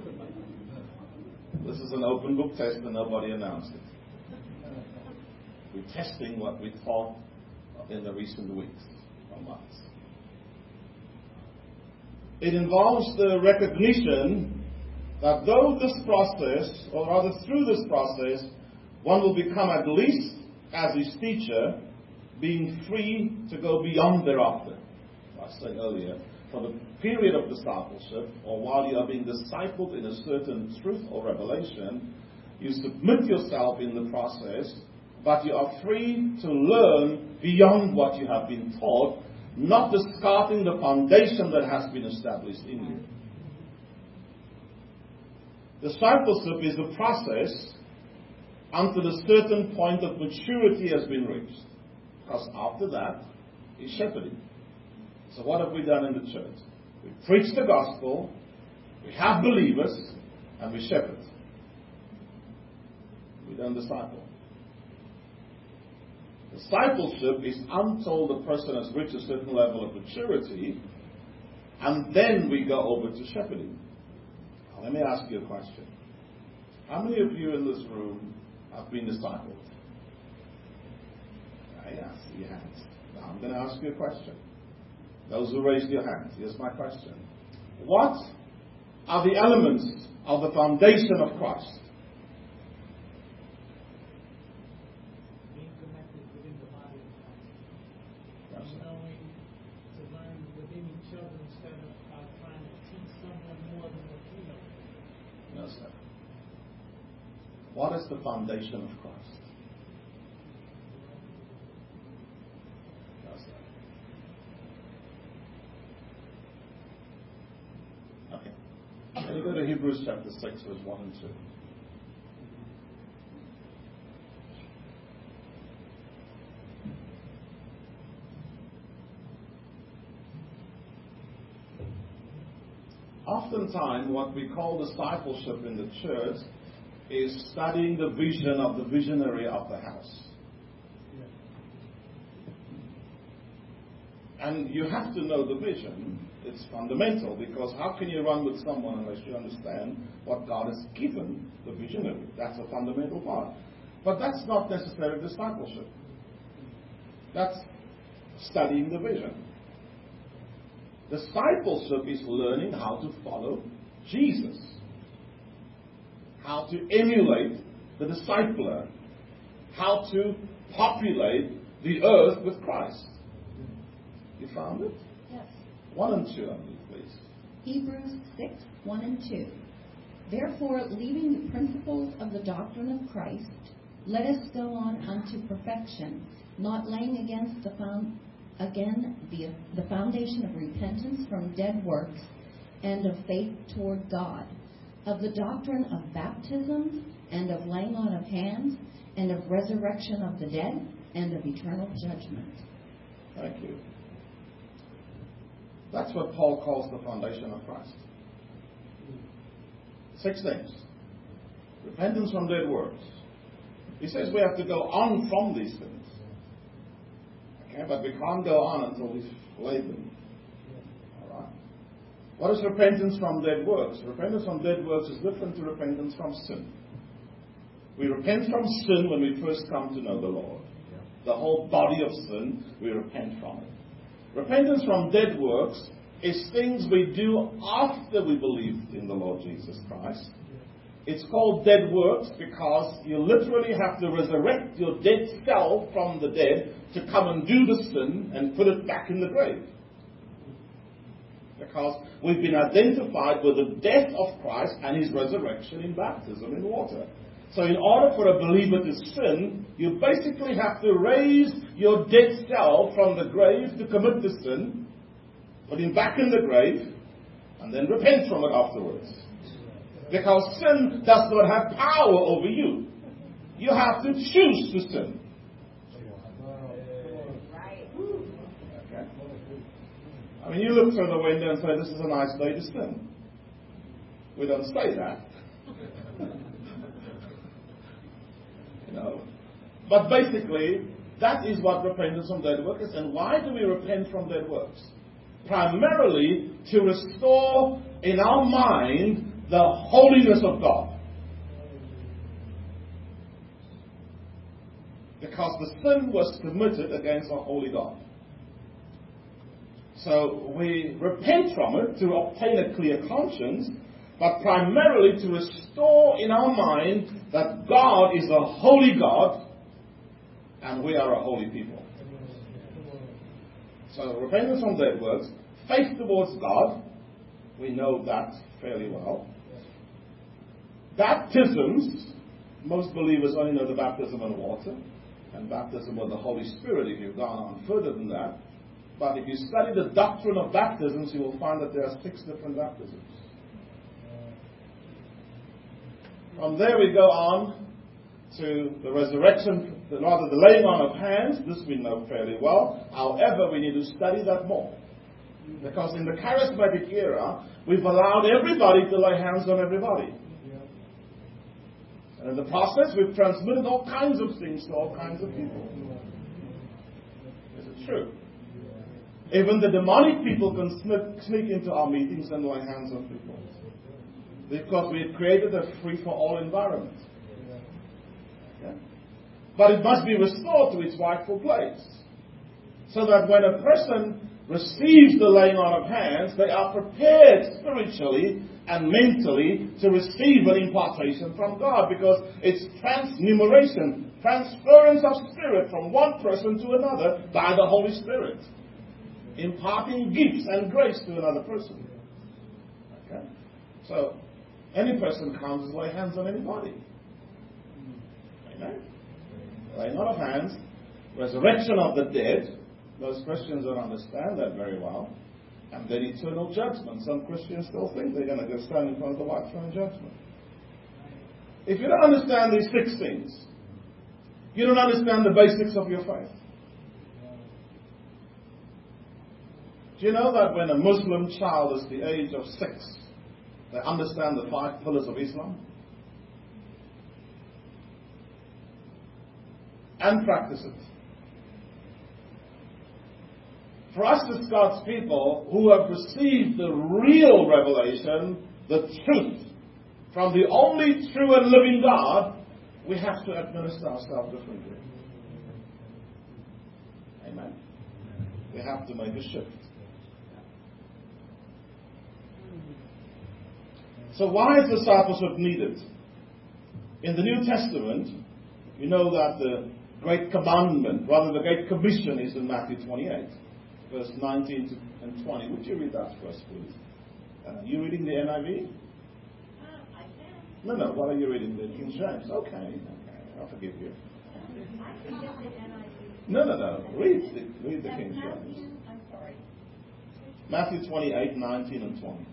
This is an open book test and nobody announced it. We're testing what we taught in the recent weeks or months. It involves the recognition that though this process, or rather through this process, one will become at least, as his teacher, being free to go beyond thereafter. I said earlier, for the period of discipleship, or while you are being discipled in a certain truth or revelation, you submit yourself in the process, but you are free to learn beyond what you have been taught, not discarding the foundation that has been established in you. Discipleship is a process until a certain point of maturity has been reached. Because after that is shepherding. So what have we done in the church? We preached the gospel, We have believers and we shepherd. We don't disciple. Discipleship is until the person has reached a certain level of maturity, and then we go over to shepherding. Now, let me ask you a question. How many of you in this room have been discipled? I see your hands. Now I'm going to ask you a question. Those who raised your hands, here's my question. What are the elements of the foundation of Christ? Being connected within the body of Christ. Yes, sir. Knowing to learn within each other instead of trying to teach someone more than what we know. No, sir. What is the foundation of Christ? No, sir. Okay. Can you go to Hebrews chapter 6, verse 1 and 2? Oftentimes, what we call discipleship in the church is studying the vision of the visionary of the house. And you have to know the vision. It's fundamental, because how can you run with someone unless you understand what God has given the visionary? That's a fundamental part. But that's not necessarily discipleship. That's studying the vision. Discipleship is learning how to follow Jesus, how to emulate the discipler, how to populate the earth with Christ. You found it? Yes. 1 and 2, I believe, please. Hebrews 6, 1 and 2. Therefore, leaving the principles of the doctrine of Christ, let us go on unto perfection, not laying against the foundation of repentance from dead works and of faith toward God, of the doctrine of baptism and of laying on of hands and of resurrection of the dead and of eternal judgment. Thank you. That's what Paul calls the foundation of Christ. 6 things. Repentance from dead works. He says we have to go on from these things. Okay, but we can't go on until we've laid them. Alright? What is repentance from dead works? Repentance from dead works is different to repentance from sin. We repent from sin when we first come to know the Lord. The whole body of sin, we repent from it. Repentance from dead works is things we do after we believe in the Lord Jesus Christ. It's called dead works because you literally have to resurrect your dead self from the dead to come and do the sin and put it back in the grave. Because we've been identified with the death of Christ and His resurrection in baptism in water. So in order for a believer to sin, you basically have to raise your dead self from the grave to commit the sin, put him back in the grave, and then repent from it afterwards. Because sin does not have power over you. You have to choose to sin. Okay? I mean, you look through the window and say, this is a nice day to sin. We don't say that. But basically, that is what repentance from dead works is. And why do we repent from dead works? Primarily to restore in our mind the holiness of God. Because the sin was committed against a holy God. So we repent from it to obtain a clear conscience, but primarily to restore in our mind that God is a holy God and we are a holy people. So repentance from dead works, faith towards God, we know that fairly well. Baptisms, most believers only know the baptism in water and baptism with the Holy Spirit if you've gone on further than that. But if you study the doctrine of baptisms, you will find that there are 6 different baptisms. From there we go on to the resurrection, the laying on of hands. This we know fairly well. However, we need to study that more. Because in the charismatic era, we've allowed everybody to lay hands on everybody. And in the process, we've transmitted all kinds of things to all kinds of people. Is it true? Even the demonic people can sneak into our meetings and lay hands on people. Because we have created a free-for-all environment. Okay? But it must be restored to its rightful place. So that when a person receives the laying on of hands, they are prepared spiritually and mentally to receive an impartation from God, because it's transnumeration, transference of spirit from one person to another by the Holy Spirit, imparting gifts and grace to another person. Okay? So, any person comes to lay hands on anybody. Amen? Laying on of hands, resurrection of the dead. Most Christians don't understand that very well. And then eternal judgment. Some Christians still think they're going to go stand in front of the white throne judgment. If you don't understand these 6 things, you don't understand the basics of your faith. Do you know that when a Muslim child is the age of 6, they understand the 5 pillars of Islam? And practice it. For us as God's people who have received the real revelation, the truth, from the only true and living God, we have to administer ourselves differently. Amen. We have to make a shift. So why is discipleship needed? In the New Testament, we know that the Great Commandment, rather the Great Commission, is in Matthew 28. Verse 19 and 20. Would you read that for us, please? You reading the NIV? I can. No. What are you reading? The King James. Okay. I'll forgive you. I can get the NIV. No. Read the King James. Matthew, I'm sorry. Matthew 28, 19 and 20.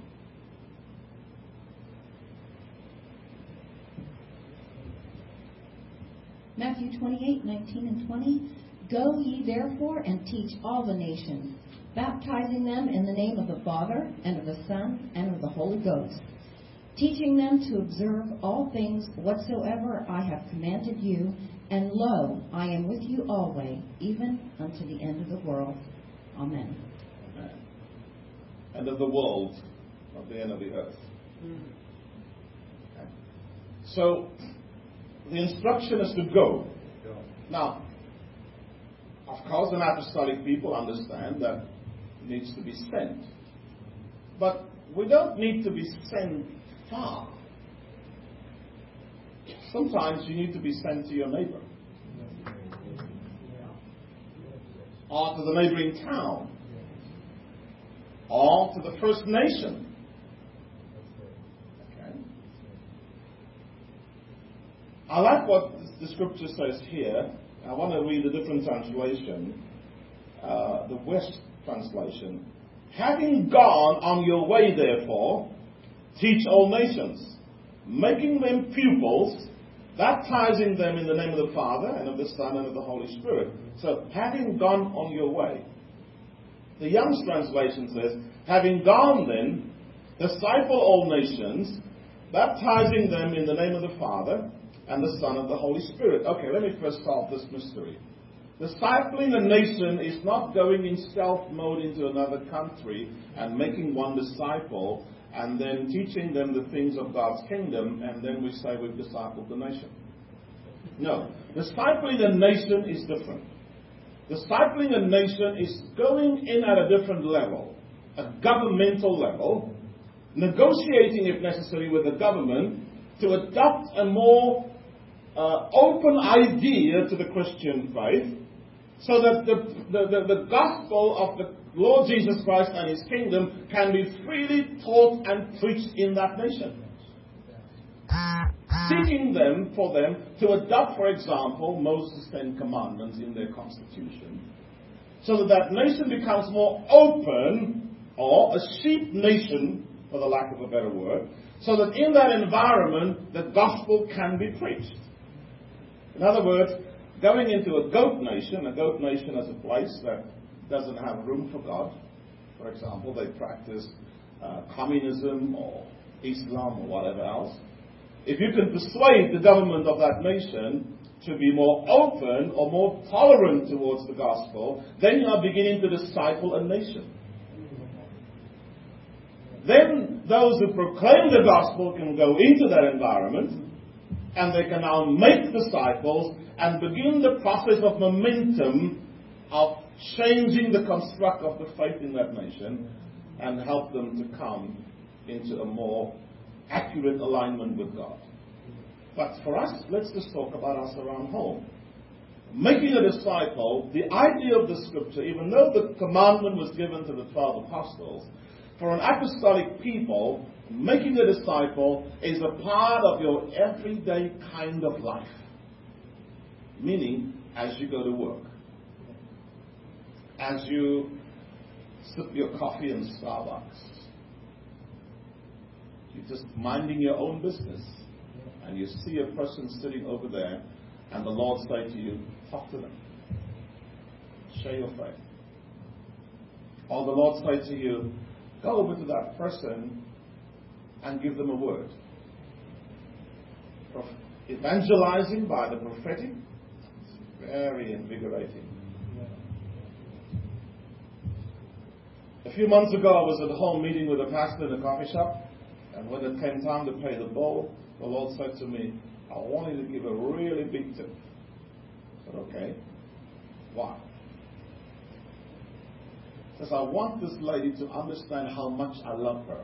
Matthew 28, 19 and 20. Go ye therefore and teach all the nations, baptizing them in the name of the Father, and of the Son, and of the Holy Ghost, teaching them to observe all things whatsoever I have commanded you, and lo, I am with you always, even unto the end of the world. Amen. Amen. End of the world, not the end of the earth. Okay. So, the instruction is to go. Now, of course, an apostolic people understand that it needs to be sent. But we don't need to be sent far. Sometimes you need to be sent to your neighbor. Or to the neighboring town. Or to the First Nation. Okay. I like what the scripture says here. I want to read a different translation, the West translation. Having gone on your way, therefore, teach all nations, making them pupils, baptizing them in the name of the Father, and of the Son, and of the Holy Spirit. So, having gone on your way. The Young's translation says, having gone then, disciple all nations, baptizing them in the name of the Father, and the Son of the Holy Spirit. Okay, let me first solve this mystery. Discipling a nation is not going in stealth mode into another country and making one disciple and then teaching them the things of God's kingdom, and then we say we've discipled the nation. No. Discipling a nation is different. Discipling a nation is going in at a different level, a governmental level, negotiating if necessary with the government to adopt a more open idea to the Christian faith, so that the gospel of the Lord Jesus Christ and His kingdom can be freely taught and preached in that nation. Seeking for them to adopt, for example, Moses' 10 Commandments in their constitution, so that nation becomes more open, or a sheep nation, for the lack of a better word, so that in that environment the gospel can be preached. In other words, going into a goat nation is a place that doesn't have room for God, for example, they practice communism or Islam or whatever else, if you can persuade the government of that nation to be more open or more tolerant towards the gospel, then you are beginning to disciple a nation. Then those who proclaim the gospel can go into that environment, and they can now make disciples and begin the process of momentum of changing the construct of the faith in that nation and help them to come into a more accurate alignment with God. But for us, let's just talk about us around home. Making a disciple, the idea of the scripture, even though the commandment was given to the 12 apostles, for an apostolic people, making a disciple is a part of your everyday kind of life. Meaning, as you go to work, as you sip your coffee in Starbucks, you're just minding your own business, and you see a person sitting over there, and the Lord say to you, talk to them. Share your faith. Or the Lord say to you, go over to that person and give them a word. Evangelizing by the prophetic is very invigorating. A few months ago, I was at home meeting with a pastor in a coffee shop, and when it came time to pay the bill, the Lord said to me, I want you to give a really big tip. I said, okay. Why? He says, I want this lady to understand how much I love her.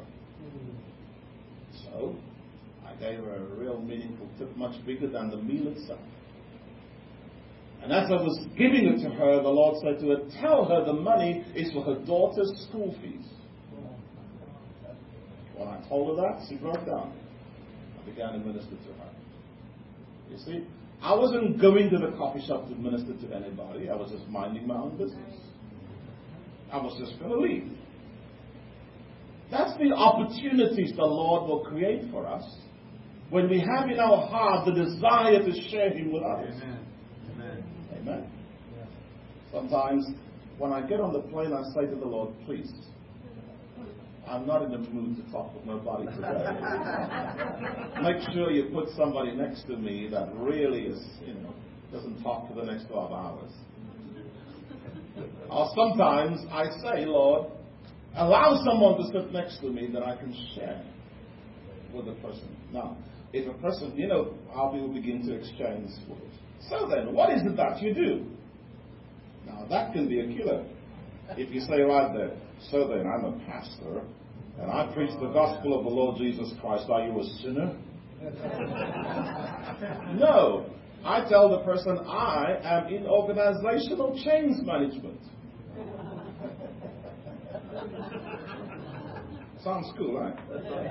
So, I gave her a real meaningful tip, much bigger than the meal itself. And as I was giving it to her, the Lord said to her, tell her the money is for her daughter's school fees. When I told her that, she broke down. I began to minister to her. You see, I wasn't going to the coffee shop to minister to anybody. I was just minding my own business. I was just going to leave. That's the opportunities the Lord will create for us when we have in our heart the desire to share Him with others. Amen. Amen. Amen. Sometimes when I get on the plane, I say to the Lord, please, I'm not in the mood to talk with nobody today. Make sure you put somebody next to me that really is, doesn't talk for the next 12 hours. Or sometimes I say, Lord, allow someone to sit next to me that I can share with the person. Now, if a person, how people begin to exchange words. So then, what is it that you do? Now, that can be a killer. If you say right there, so then, I'm a pastor, and I preach the gospel of the Lord Jesus Christ. Are you a sinner? No. I tell the person, I am in organizational change management. Sounds cool, right?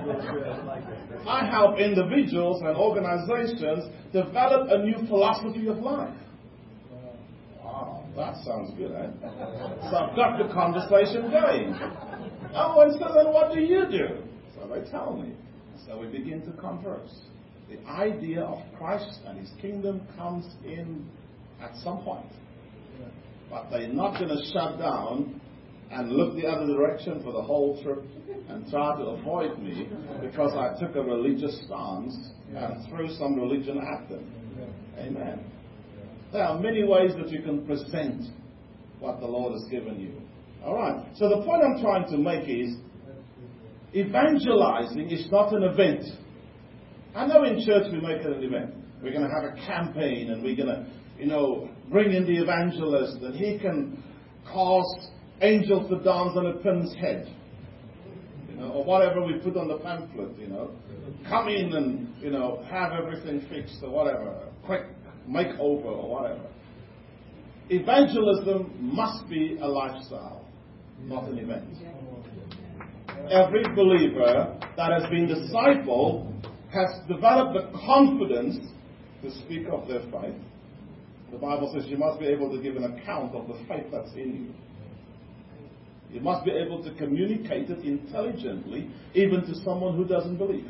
I help individuals and organizations develop a new philosophy of life. Wow, that sounds good, eh? So I've got the conversation going. Oh, and so then what do you do? So they tell me. So we begin to converse. The idea of Christ and His kingdom comes in at some point. But they're not going to shut down and look the other direction for the whole trip and try to avoid me because I took a religious stance and threw some religion at them. Amen. There are many ways that you can present what the Lord has given you. Alright, so the point I'm trying to make is evangelizing is not an event. I know in church we make it an event. We're going to have a campaign and we're going to, bring in the evangelist and he can cause angels to dance on a pin's head. Or whatever we put on the pamphlet, Come in and, have everything fixed or whatever. Quick makeover or whatever. Evangelism must be a lifestyle, not an event. Every believer that has been discipled has developed the confidence to speak of their faith. The Bible says you must be able to give an account of the faith that's in you. You must be able to communicate it intelligently, even to someone who doesn't believe.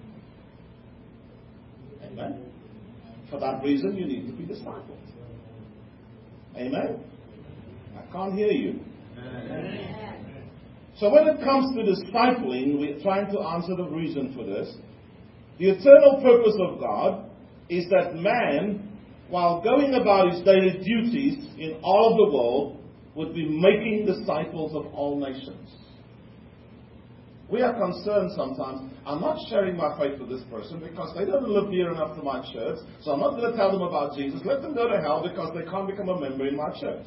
Amen? For that reason, you need to be discipled. Amen? I can't hear you. Amen. So when it comes to discipling, we're trying to answer the reason for this. The eternal purpose of God is that man, while going about his daily duties in all of the world, would be making disciples of all nations. We are concerned sometimes, I'm not sharing my faith with this person because they don't live near enough to my church, so I'm not going to tell them about Jesus. Let them go to hell because they can't become a member in my church.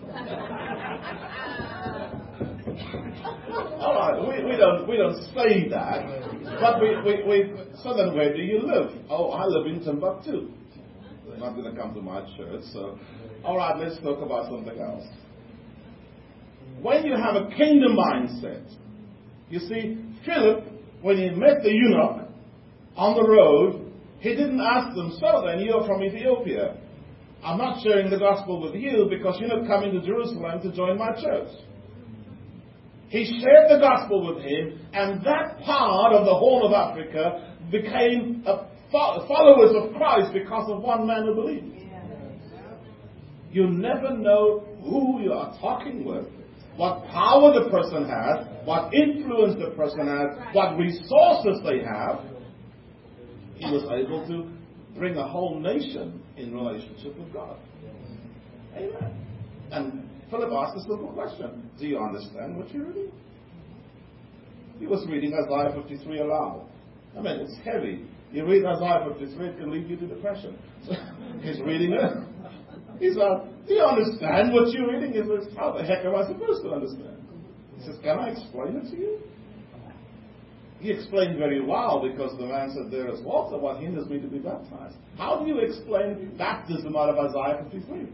All right, we don't say that, but so then where do you live? Oh, I live in Timbuktu. They're not going to come to my church, so all right, let's talk about something else. When you have a kingdom mindset, you see, Philip, when he met the eunuch on the road, he didn't ask them, so then you're from Ethiopia. I'm not sharing the gospel with you because you're not coming to Jerusalem to join my church. He shared the gospel with him, and that part of the whole of Africa became followers of Christ because of one man who believed. You never know who you are talking with, what power the person has, what influence the person has, what resources they have. He was able to bring a whole nation in relationship with God. Amen. And Philip asked a simple question. Do you understand what you're reading? He was reading Isaiah 53 aloud. I mean, it's heavy. You read Isaiah 53, it can lead you to depression. So he's reading it. He's like, do you understand what you're reading? He says, how the heck am I supposed to understand? He says, can I explain it to you? He explained very well because the man said, there is water. What hinders me to be baptized? How do you explain baptism out of Isaiah 53?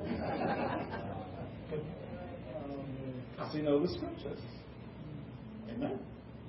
Because he knows the scriptures. Amen.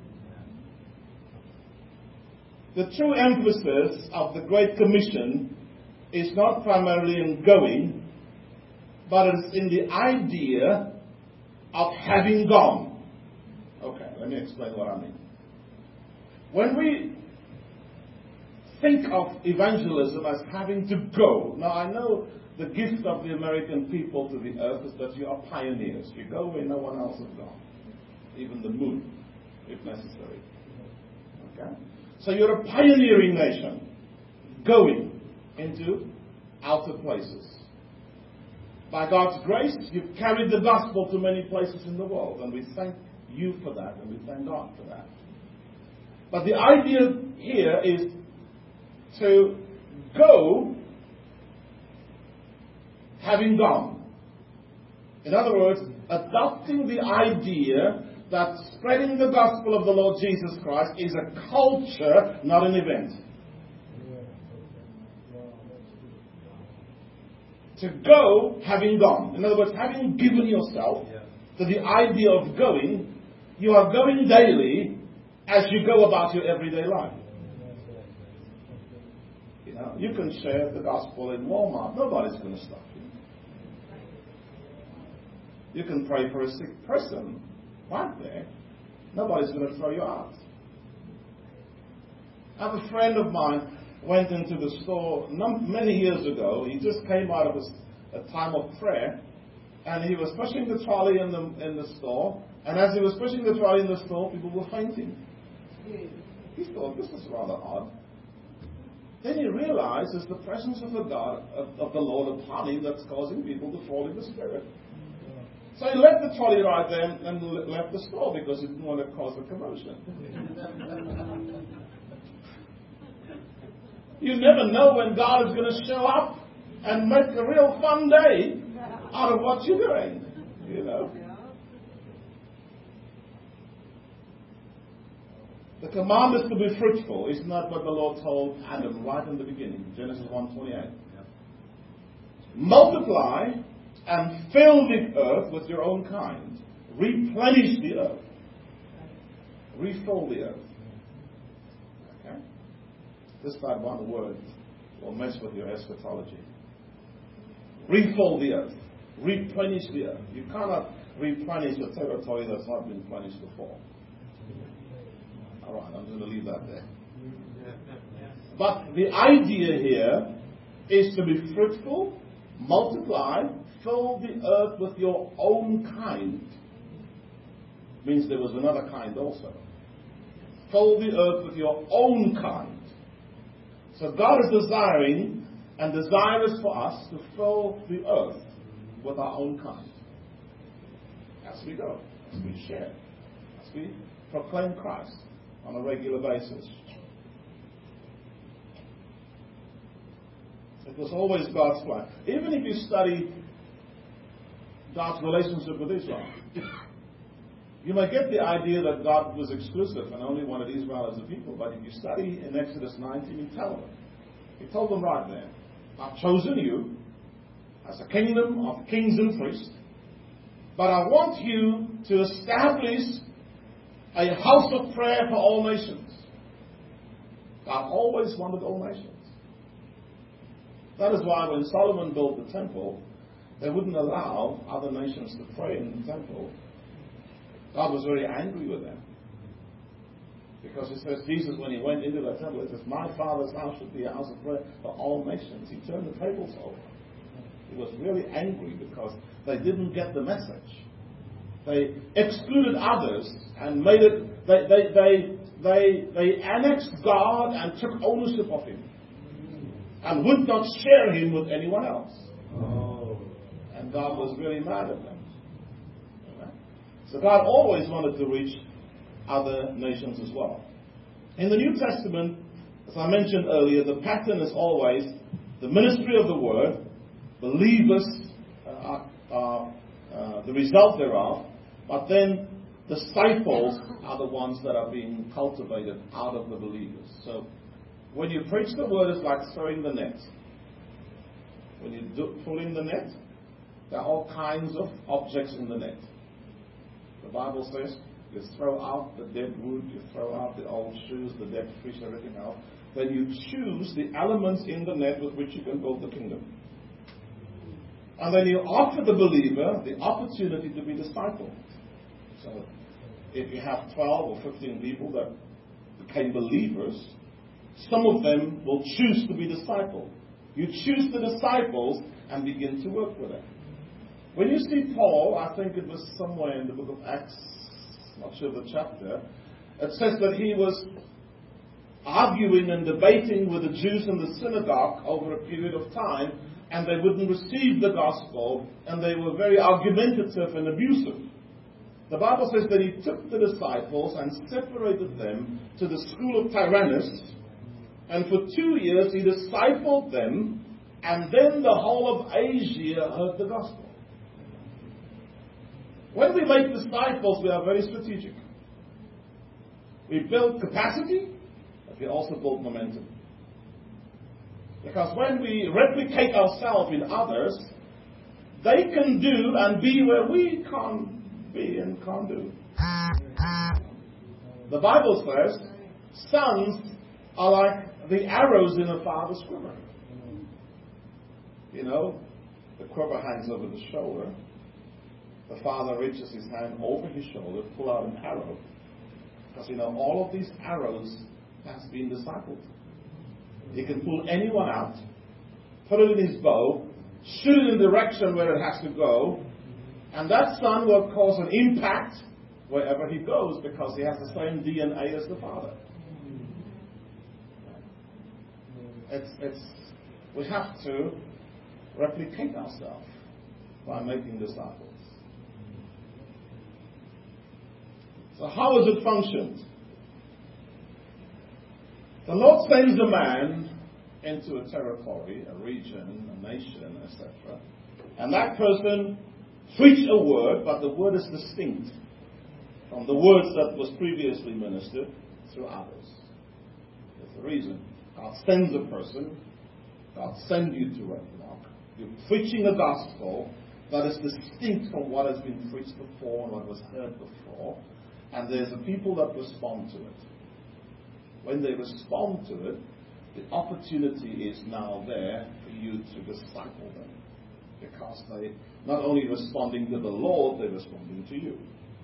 The true emphasis of the Great Commission is not primarily in going, but it's in the idea of having gone. Okay, let me explain what I mean. When we think of evangelism as having to go, now I know the gift of the American people to the earth is that you are pioneers. You go where no one else has gone, even the moon, if necessary. Okay? So you're a pioneering nation, going into outer places. By God's grace, you've carried the gospel to many places in the world, and we thank you for that, and we thank God for that. But the idea here is to go having gone. In other words, adopting the idea that spreading the gospel of the Lord Jesus Christ is a culture, not an event. To go having gone. In other words, having given yourself to the idea of going, you are going daily as you go about your everyday life. You know, you can share the gospel in Walmart. Nobody's going to stop you. You can pray for a sick person right there. Nobody's going to throw you out. I have a friend of mine went into the store many years ago. He just came out of a time of prayer, and he was pushing the trolley in the store. And as he was pushing the trolley in the store, people were fainting. He thought, this is rather odd. Then he realized it's the presence of the God of the Lord upon him that's causing people to fall in the Spirit. So he left the trolley right there and left the store because he didn't want to cause a commotion. You never know when God is going to show up and make a real fun day out of what you're doing. You know. The command is to be fruitful. Isn't that what the Lord told Adam right in the beginning? Genesis 1:28. Multiply and fill the earth with your own kind. Replenish the earth. Refill the earth. Okay? Just that one word will mess with your eschatology. Refill the earth. Replenish the earth. You cannot replenish a territory that's not been replenished before. All right, I'm going to leave that there. But the idea here is to be fruitful, multiply, fill the earth with your own kind. means there was another kind also. Fill the earth with your own kind. So God is desiring and desirous for us to fill the earth with our own kind. As we go, as we share, as we proclaim Christ on a regular basis. It was always God's plan. Even if you study God's relationship with Israel, you might get the idea that God was exclusive and only wanted Israel as a people. But if you study in Exodus 19, He told them right there, I've chosen you as a kingdom of kings and priests, but I want you to establish a house of prayer for all nations. God always wanted all nations. That is why when Solomon built the temple, they wouldn't allow other nations to pray in the temple. God was very angry with them. Because it says, Jesus, when He went into the temple, it says, my Father's house should be a house of prayer for all nations. He turned the tables over. He was really angry because they didn't get the message. They excluded others and made it, they annexed God and took ownership of Him. And would not share Him with anyone else. And God was really mad at them. So God always wanted to reach other nations as well. In the New Testament, as I mentioned earlier, the pattern is always the ministry of the Word, believers the result thereof, but then disciples are the ones that are being cultivated out of the believers. So when you preach the Word, it's like throwing the net. When you pull in the net, there are all kinds of objects in the net. The Bible says you throw out the dead wood, you throw out the old shoes, the dead fish, everything else. Then you choose the elements in the net with which you can build the kingdom. And then you offer the believer the opportunity to be discipled. So if you have 12 or 15 people that became believers, some of them will choose to be discipled. You choose the disciples and begin to work with them. When you see Paul, I think it was somewhere in the book of Acts, not sure the chapter, it says that he was arguing and debating with the Jews in the synagogue over a period of time, and they wouldn't receive the gospel, and they were very argumentative and abusive. The Bible says that he took the disciples and separated them to the school of Tyrannus, and for 2 years he discipled them, and then the whole of Asia heard the gospel. When we make disciples, we are very strategic. We build capacity, but we also build momentum. Because when we replicate ourselves in others, they can do and be where we can't be and can't do. The Bible says, sons are like the arrows in a father's quiver. You know, the quiver hangs over the shoulder. The father reaches his hand over his shoulder to pull out an arrow. Because, you know, all of these arrows has been discipled. He can pull anyone out, put it in his bow, shoot it in the direction where it has to go, and that son will cause an impact wherever he goes because he has the same DNA as the father. We have to replicate ourselves by making disciples. So how has it functioned? The Lord sends a man into a territory, a region, a nation, etc. And that person preached a word, but the word is distinct from the words that was previously ministered through others. That's the reason. God sends a person. God sends you to Red Rock. You're preaching a gospel that is distinct from what has been preached before and what was heard before. And there's a people that respond to it. When they respond to it, the opportunity is now there for you to disciple them. Because they're not only responding to the Lord, they're responding to you.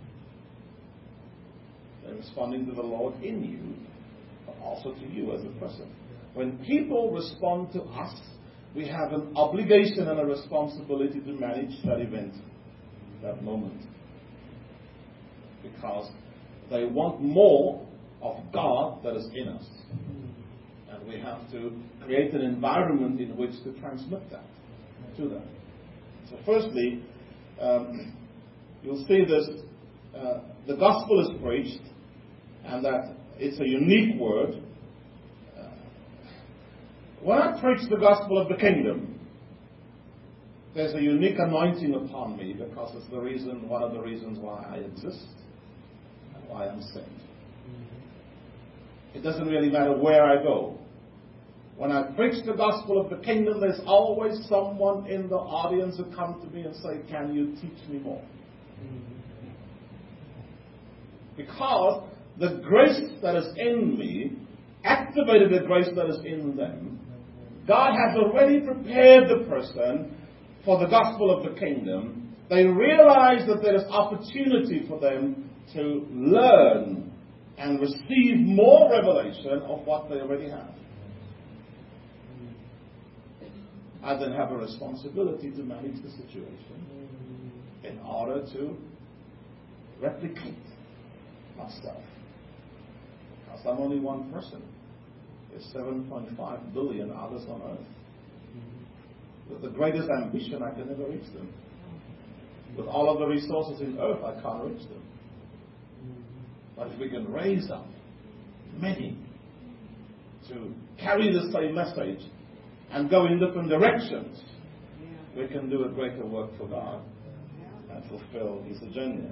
They're responding to the Lord in you, but also to you as a person. When people respond to us, we have an obligation and a responsibility to manage that event, that moment. because they want more of God that is in us. And we have to create an environment in which to transmit that to them. So firstly, you'll see this, the gospel is preached, and that it's a unique word. When I preach the gospel of the kingdom, there's a unique anointing upon me because it's one of the reasons why I exist and why I'm sent. It doesn't really matter where I go. When I preach the gospel of the kingdom, there's always someone in the audience who comes to me and say, "Can you teach me more?" Because the grace that is in me activated the grace that is in them. God has already prepared the person for the gospel of the kingdom. They realize that there is opportunity for them to learn and receive more revelation of what they already have. I then have a responsibility to manage the situation in order to replicate myself. Because I'm only one person. There's 7.5 billion others on earth. With the greatest ambition, I can never reach them. With all of the resources in earth, I can't reach them. But if we can raise up many to carry the same message and go in different directions, we can do a greater work for God and fulfill His agenda.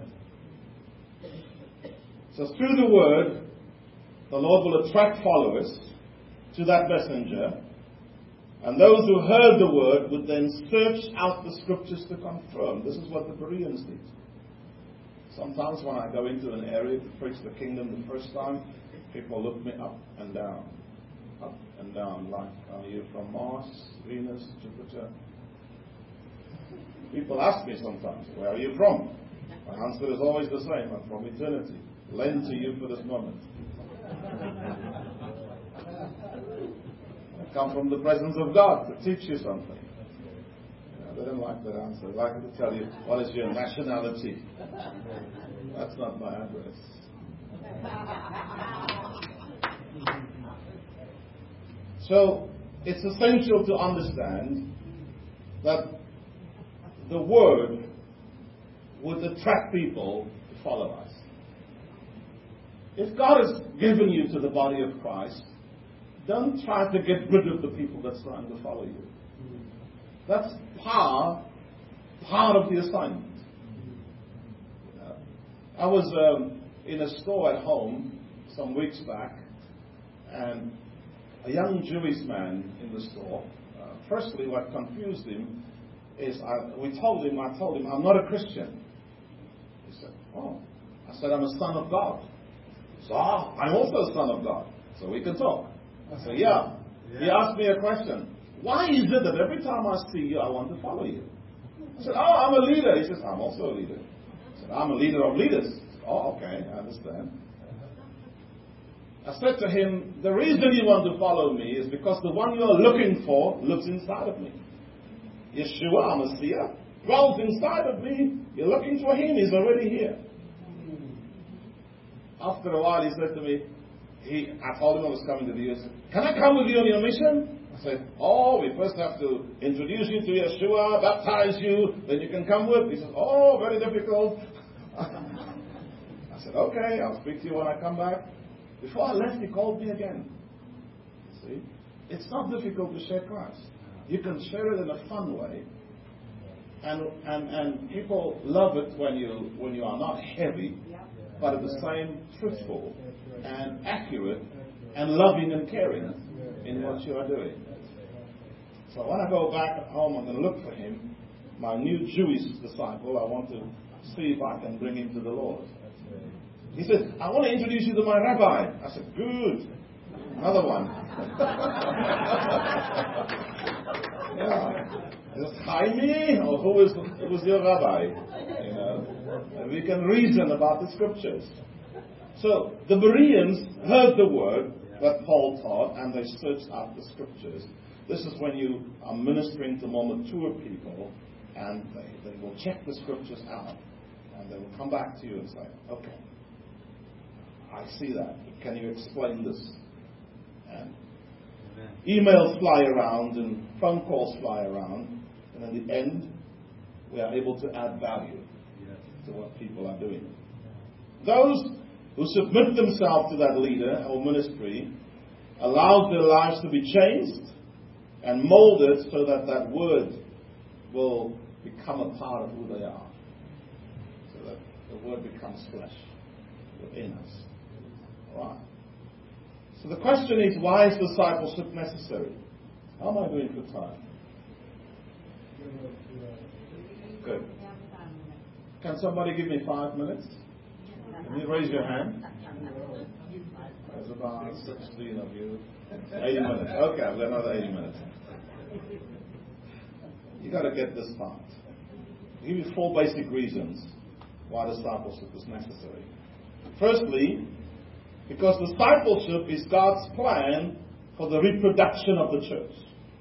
So through the word, the Lord will attract followers to that messenger, and those who heard the word would then search out the scriptures to confirm. This is what the Bereans did. Sometimes when I go into an area to preach the kingdom the first time, people look me up and down, like, are you from Mars, Venus, Jupiter? People ask me sometimes, where are you from? My answer is always the same, I'm from eternity, lent to you for this moment. I come from the presence of God to teach you something. They don't like that answer. They like to tell you, what is your nationality? That's not my address. So, it's essential to understand that the word would attract people to follow us. If God has given you to the body of Christ, don't try to get rid of the people that's trying to follow you. That's part of the assignment. I was in a store at home some weeks back, and a young Jewish man in the store. Firstly, what confused him is I told him, I'm not a Christian. He said, "Oh." I said, "I'm a son of God." So, I'm also a son of God, so we can talk. I said, yeah. He asked me a question. Why is it that every time I see you, I want to follow you? I said, I'm a leader. He says, I'm also a leader. I said, I'm a leader of leaders. Said, okay, I understand. I said to him, the reason you want to follow me is because the one you're looking for lives inside of me. Yeshua, Messiah, dwells inside of me. You're looking for him. He's already here. After a while, he said to me, I told him I was coming to the U.S. Can I come with you on your mission? I said, we first have to introduce you to Yeshua, baptize you, then you can come with. He said, very difficult. I said, okay, I'll speak to you when I come back. Before I left, he called me again. See? It's not difficult to share Christ. You can share it in a fun way. And people love it when you are not heavy, but at the same truthful and accurate and loving and caring in what you are doing. So when I go back home, I'm going to look for him, my new Jewish disciple. I want to see if I can bring him to the Lord. He said, I want to introduce you to my rabbi. I said, good. Another one. Is it Jaime, or who was your rabbi? And we can reason about the scriptures. So the Bereans heard the word that Paul taught, and they searched out the scriptures. This is when you are ministering to more mature people, and they will check the scriptures out. And they will come back to you and say, okay, I see that. Can you explain this? And emails fly around and phone calls fly around. And in the end, we are able to add value to what people are doing. Those who submit themselves to that leader or ministry allows their lives to be changed and molded so that that word will become a part of who they are. So that the word becomes flesh within us. All right. So the question is, why is discipleship necessary? How am I doing for time? Good. Can somebody give me 5 minutes? Can you raise your hand? There's about 16 of you. 80 minutes. Okay, I've got another 80 minutes. You got to get this part. I'll give you 4 basic reasons why discipleship is necessary. Firstly, because discipleship is God's plan for the reproduction of the church.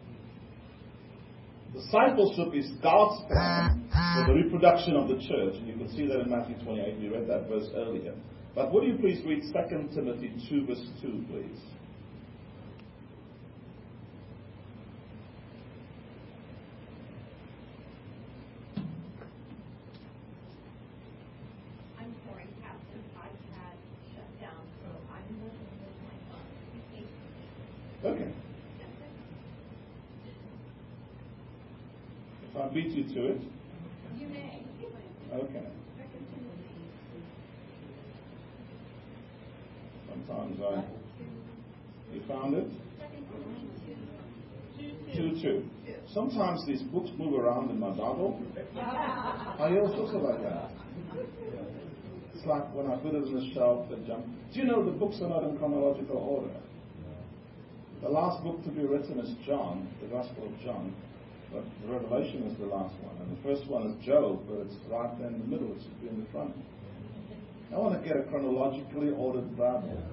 Discipleship is God's plan for the reproduction of the church. And you can see that in Matthew 28. We read that verse earlier. But would you please read 2 Timothy 2 verse 2, please? I'm sorry, Captain, I had shut down, so I'm looking with my phone. Okay. If I beat you to it. You may. Okay. Sometimes you found it? 2:2. Sometimes these books move around in my Bible. Are yours also like that? It's like when I put it on the shelf, they jump. Do you know the books are not in chronological order? The last book to be written is John, the Gospel of John. But the Revelation is the last one. And the first one is Job, but it's right there in the middle. It should be in the front. I want to get a chronologically ordered Bible.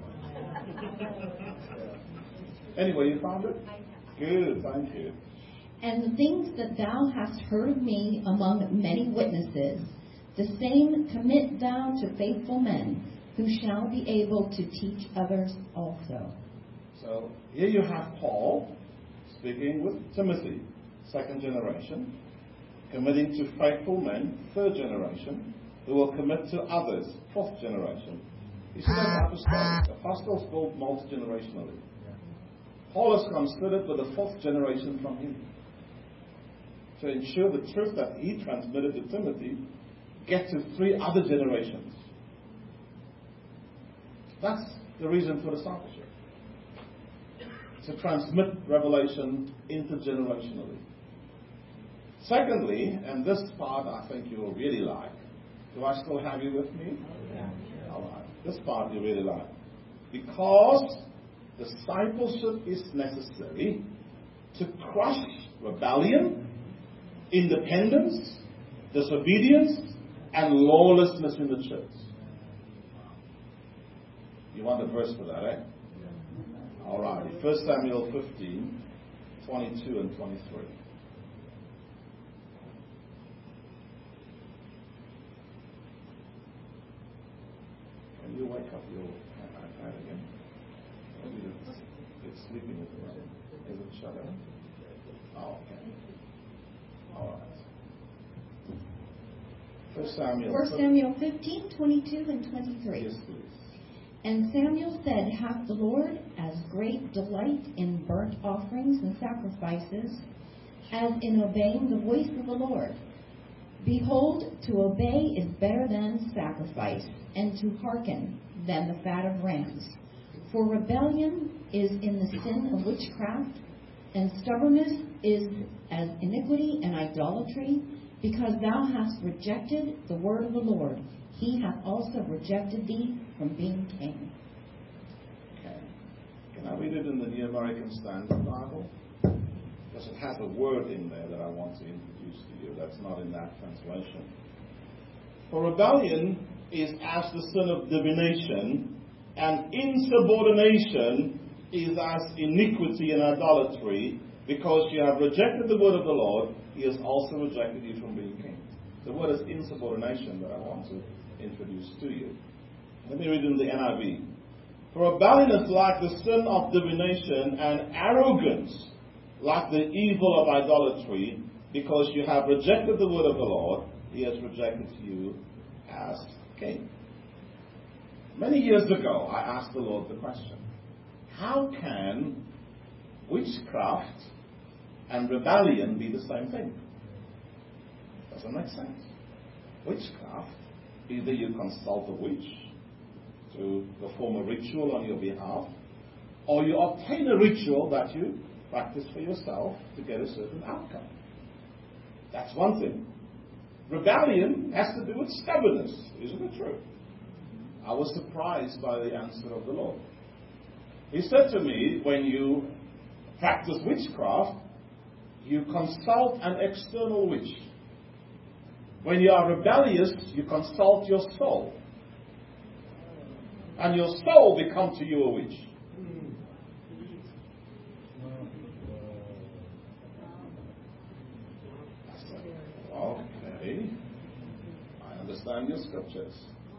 Anyway, you found it? Good, thank you. And the things that thou hast heard of me among many witnesses, the same commit thou to faithful men, who shall be able to teach others also. So here you have Paul speaking with Timothy, 2nd generation, committing to faithful men, 3rd generation, who will commit to others, 4th generation. You see that's apostolic. Apostles build multi-generationally. Paul is considered with the 4th generation from him, to ensure the truth that he transmitted to Timothy get to 3 other generations. That's the reason for discipleship. To transmit revelation intergenerationally. Secondly, and this part I think you'll really like. Do I still have you with me? Yeah. All right. This part you really like. Because discipleship is necessary to crush rebellion, independence, disobedience, and lawlessness in the church. You want a verse for that, eh? All right. 1 Samuel 15, 22 and 23. Can you wake up your iPad again? Maybe it's sleeping with me. Is it shut down? Oh, okay. All right. 1 Samuel 15, 22 and 23. Yes, please. And Samuel said, hath the Lord as great delight in burnt offerings and sacrifices as in obeying the voice of the Lord? Behold, to obey is better than sacrifice, and to hearken than the fat of rams. For rebellion is in the sin of witchcraft, and stubbornness is as iniquity and idolatry, because thou hast rejected the word of the Lord. He hath also rejected thee from being king. Okay. Can I read it in the New American Standard Bible? Because it has a word in there that I want to introduce to you that's not in that translation. For rebellion is as the sin of divination, and insubordination is as iniquity and idolatry, because you have rejected the word of the Lord, he has also rejected you from being king. The word is insubordination that I want to introduce to you. Let me read in the NIV. For rebellion is like the sin of divination, and arrogance like the evil of idolatry. Because you have rejected the word of the Lord, he has rejected you as king. Many years ago, I asked the Lord the question, how can witchcraft and rebellion be the same thing? Doesn't make sense. Witchcraft, either you consult a witch to perform a ritual on your behalf, or you obtain a ritual that you practice for yourself to get a certain outcome. That's one thing. Rebellion has to do with stubbornness. Isn't it true? I was surprised by the answer of the Lord. He said to me, when you practice witchcraft, you consult an external witch. When you are rebellious, you consult your soul. And your soul becomes to you a witch. Okay. I understand your scriptures.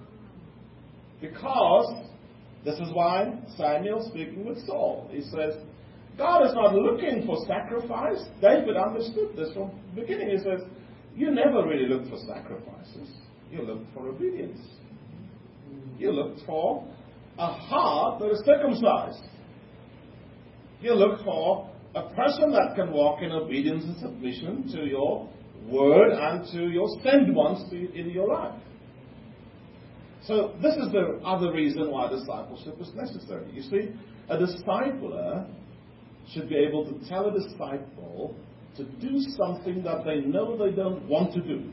Because this is why Samuel speaking with Saul. He says, God is not looking for sacrifice. David understood this from the beginning. He says, you never really look for sacrifices. You look for obedience. You look for a heart that is circumcised. You look for a person that can walk in obedience and submission to your word and to your sent ones in your life. So this is the other reason why discipleship is necessary. You see, a discipler should be able to tell a disciple to do something that they know they don't want to do.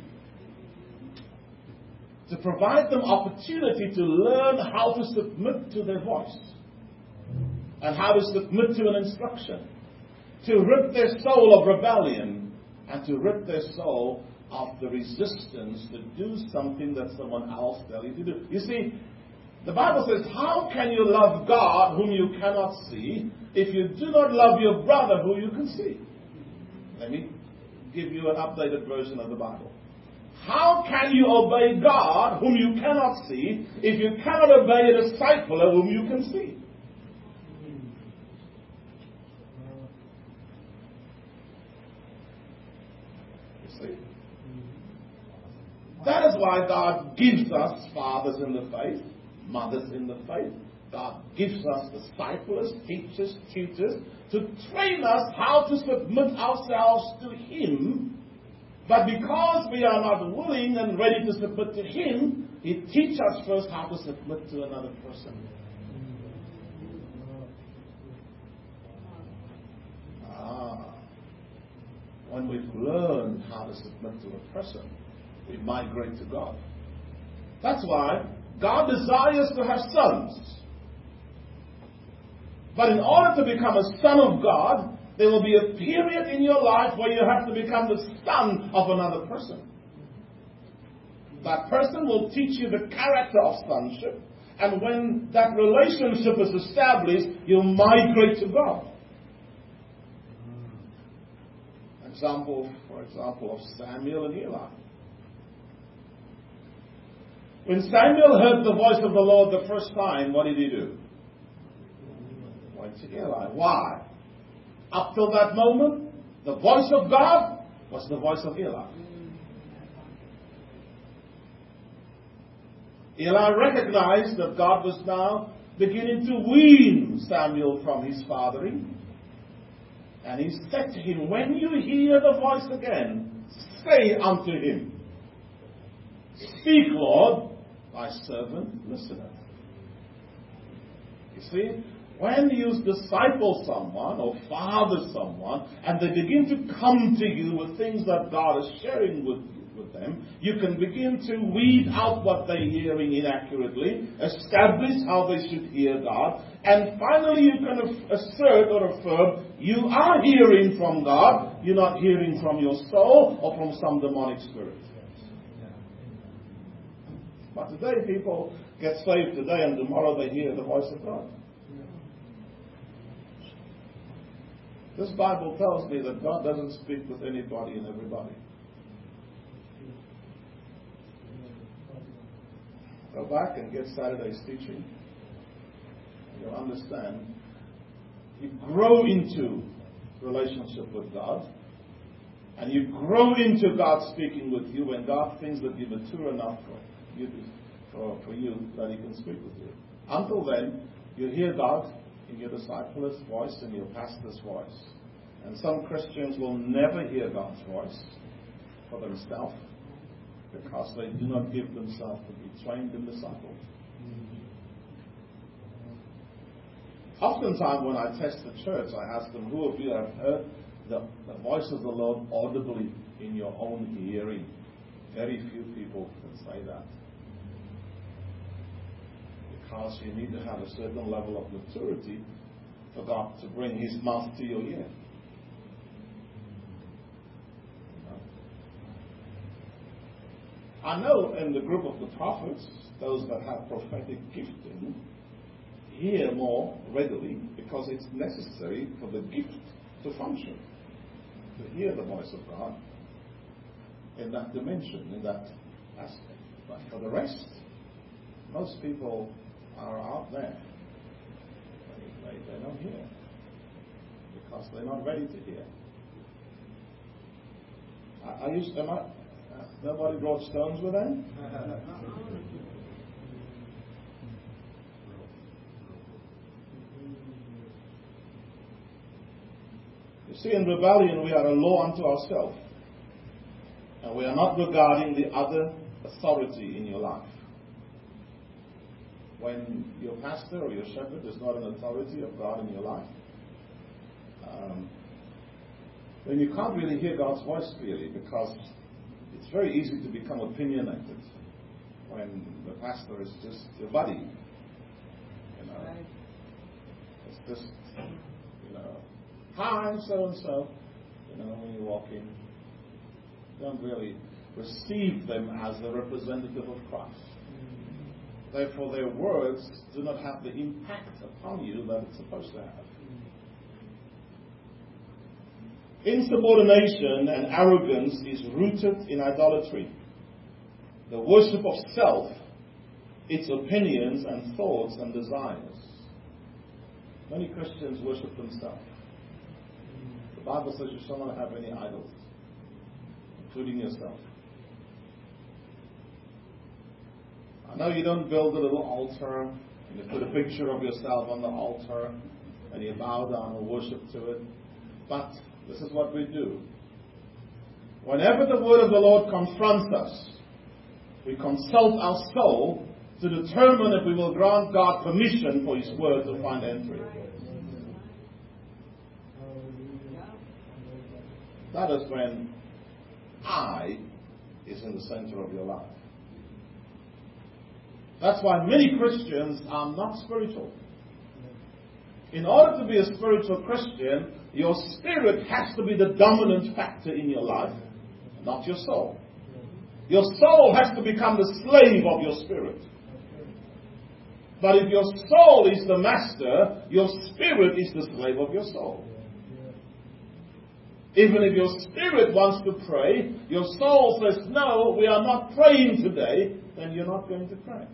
To provide them opportunity to learn how to submit to their voice. And how to submit to an instruction. To rid their soul of rebellion. And to rid their soul of the resistance to do something that someone else tells you to do. You see, the Bible says, how can you love God whom you cannot see if you do not love your brother who you can see? Let me give you an updated version of the Bible. How can you obey God whom you cannot see if you cannot obey a discipler whom you can see? You see? That is why God gives us fathers in the faith, mothers in the faith. God gives us disciples, teachers, tutors, to train us how to submit ourselves to Him. But because we are not willing and ready to submit to Him, He teaches us first how to submit to another person. When we've learned how to submit to a person, we migrate to God. That's why God desires to have sons. But in order to become a son of God, there will be a period in your life where you have to become the son of another person. That person will teach you the character of sonship. And when that relationship is established, you'll migrate to God. For example, of Samuel and Eli. When Samuel heard the voice of the Lord the first time, what did he do? He went to Eli. Why? Up till that moment, the voice of God was the voice of Eli. Eli recognized that God was now beginning to wean Samuel from his fathering. And he said to him, when you hear the voice again, say unto him, speak, Lord, thy servant listeneth. You see, when you disciple someone or father someone, and they begin to come to you with things that God is sharing with them, you can begin to weed out what they're hearing inaccurately, establish how they should hear God, and finally you can assert or affirm you are hearing from God, you're not hearing from your soul or from some demonic spirit. But today people get saved today and tomorrow they hear the voice of God. This Bible tells me that God doesn't speak with anybody and everybody. Go back and get Saturday's teaching. You'll understand. You grow into relationship with God. And you grow into God speaking with you when God thinks that you're mature enough for you that He can speak with you. Until then, you hear God in your disciples' voice and your pastor's voice. And some Christians will never hear God's voice for themselves because they do not give themselves to be trained and discipled. Oftentimes when I test the church, I ask them, who of you have heard the voice of the Lord audibly in your own hearing? Very few people can say that. Because you need to have a certain level of maturity for God to bring His mouth to your ear. I know in the group of the prophets, those that have prophetic gifting hear more readily because it's necessary for the gift to function, to hear the voice of God in that dimension, in that aspect. But for the rest, most people are out there. They don't hear because they're not ready to hear. Nobody brought stones with them? You see, in rebellion, we are a law unto ourselves. And we are not regarding the other authority in your life. When your pastor or your shepherd is not an authority of God in your life, then you can't really hear God's voice clearly because it's very easy to become opinionated when the pastor is just your buddy. It's just, hi, so-and-so, when you walk in. Don't really receive them as the representative of Christ. Therefore, their words do not have the impact upon you that it's supposed to have. Insubordination and arrogance is rooted in idolatry. The worship of self, its opinions and thoughts and desires. Many Christians worship themselves. The Bible says you shall not have any idols, including yourself. I know you don't build a little altar and you put a picture of yourself on the altar and you bow down and worship to it, but this is what we do. Whenever the word of the Lord confronts us, we consult our soul to determine if we will grant God permission for His word to find entry. That is when I is in the center of your life. That's why many Christians are not spiritual. In order to be a spiritual Christian, your spirit has to be the dominant factor in your life, not your soul. Your soul has to become the slave of your spirit. But if your soul is the master, your spirit is the slave of your soul. Even if your spirit wants to pray, your soul says, no, we are not praying today, then you're not going to pray.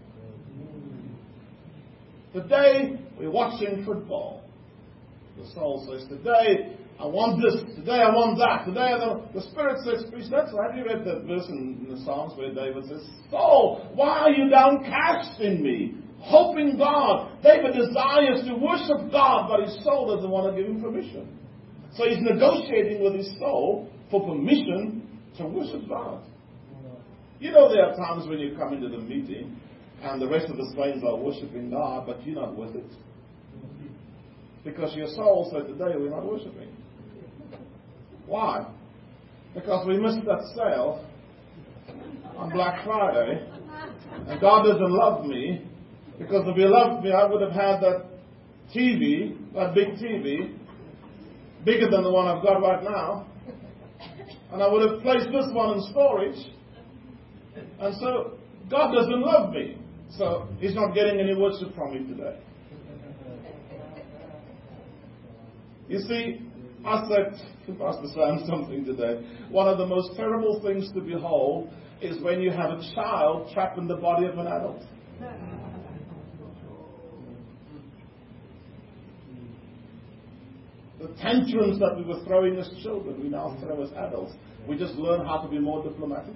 Today, we're watching football. The soul says, today, I want this. Today, I want that. Today, the Spirit says, preach that. So have you read that verse in the Psalms where David says, soul, why are you downcast in me? Hoping God. David desires to worship God, but his soul doesn't want to give him permission. So he's negotiating with his soul for permission to worship God. There are times when you come into the meeting and the rest of the saints are worshiping God, but you're not with it. Because your soul said, today we're not worshiping. Why? Because we missed that sale on Black Friday, and God doesn't love me, because if He loved me, I would have had that TV, that big TV, bigger than the one I've got right now, and I would have placed this one in storage. And so God doesn't love me, so He's not getting any worship from me today. You see, I said to Pastor Sam something today. One of the most terrible things to behold is when you have a child trapped in the body of an adult. The tantrums that we were throwing as children, we now throw as adults. We just learn how to be more diplomatic.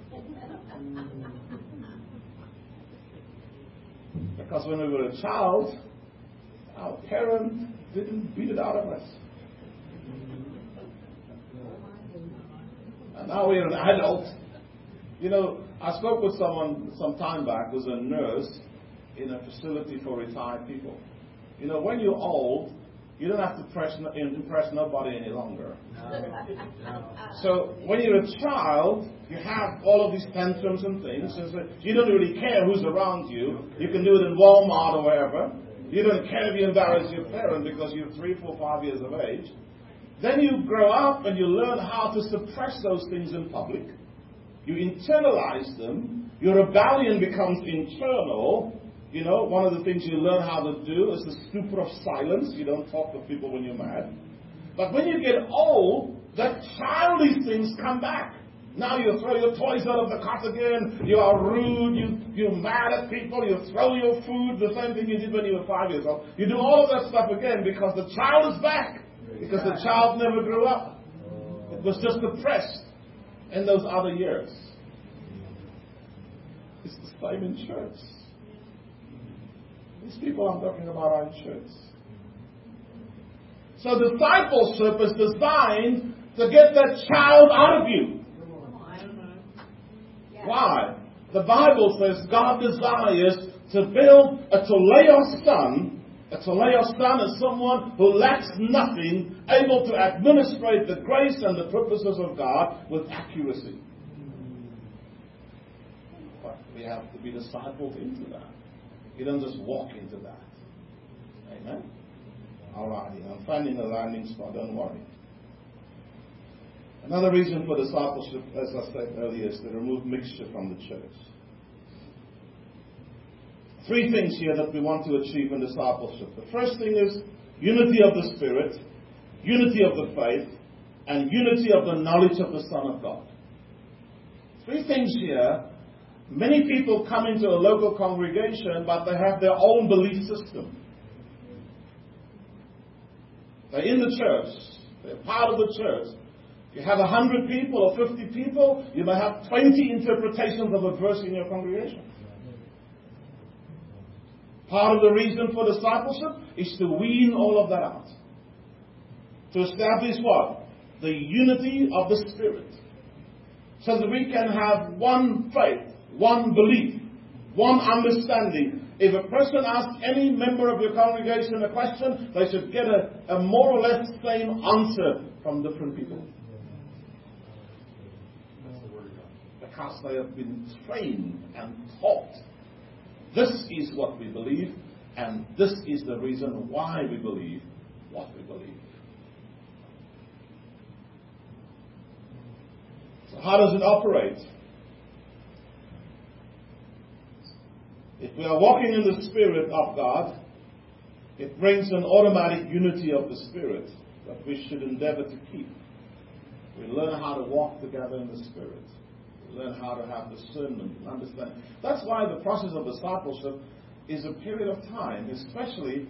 Because when we were a child, our parent didn't beat it out of us. And now we're an adult. You know, I spoke with someone some time back who's a nurse in a facility for retired people. You know, when you're old, you don't have to impress nobody any longer. So when you're a child, you have all of these tantrums and things. And so you don't really care who's around you. You can do it in Walmart or wherever. You don't care if you embarrass your parent because you're 3, 4, 5 years of age. Then you grow up and you learn how to suppress those things in public. You internalize them. Your rebellion becomes internal. You know, one of the things you learn how to do is the stupor of silence. You don't talk to people when you're mad. But when you get old, that childish things come back. Now you throw your toys out of the cart again. You are rude. You're mad at people. You throw your food. The same thing you did when you were 5 years old. You do all of that stuff again because the child is back. Because the child never grew up. It was just suppressed in those other years. It's the same in church. These people I'm talking about are in church. So discipleship is designed to get that child out of you. Why? The Bible says God desires to build a Toleos son. A Toleos son is someone who lacks nothing, able to administrate the grace and the purposes of God with accuracy. But we have to be discipled into that. You don't just walk into that. Amen? Alrighty, I'm finding a landing spot, don't worry. Another reason for discipleship, as I said earlier, is to remove mixture from the church. 3 things here that we want to achieve in discipleship. The first thing is unity of the Spirit, unity of the faith, and unity of the knowledge of the Son of God. 3 things here. Many people come into a local congregation, but they have their own belief system. They're in the church. They're part of the church. If you have 100 people or 50 people, you may have 20 interpretations of a verse in your congregation. Part of the reason for discipleship is to wean all of that out. To establish what? The unity of the Spirit. So that we can have one faith, one belief, one understanding. If a person asks any member of your congregation a question, they should get a more or less same answer from different people. Because they have been trained and taught. This is what we believe, and this is the reason why we believe what we believe. So how does it operate? If we are walking in the Spirit of God, it brings an automatic unity of the Spirit that we should endeavor to keep. We learn how to walk together in the Spirit. We learn how to have discernment and understand. That's why the process of discipleship is a period of time, especially,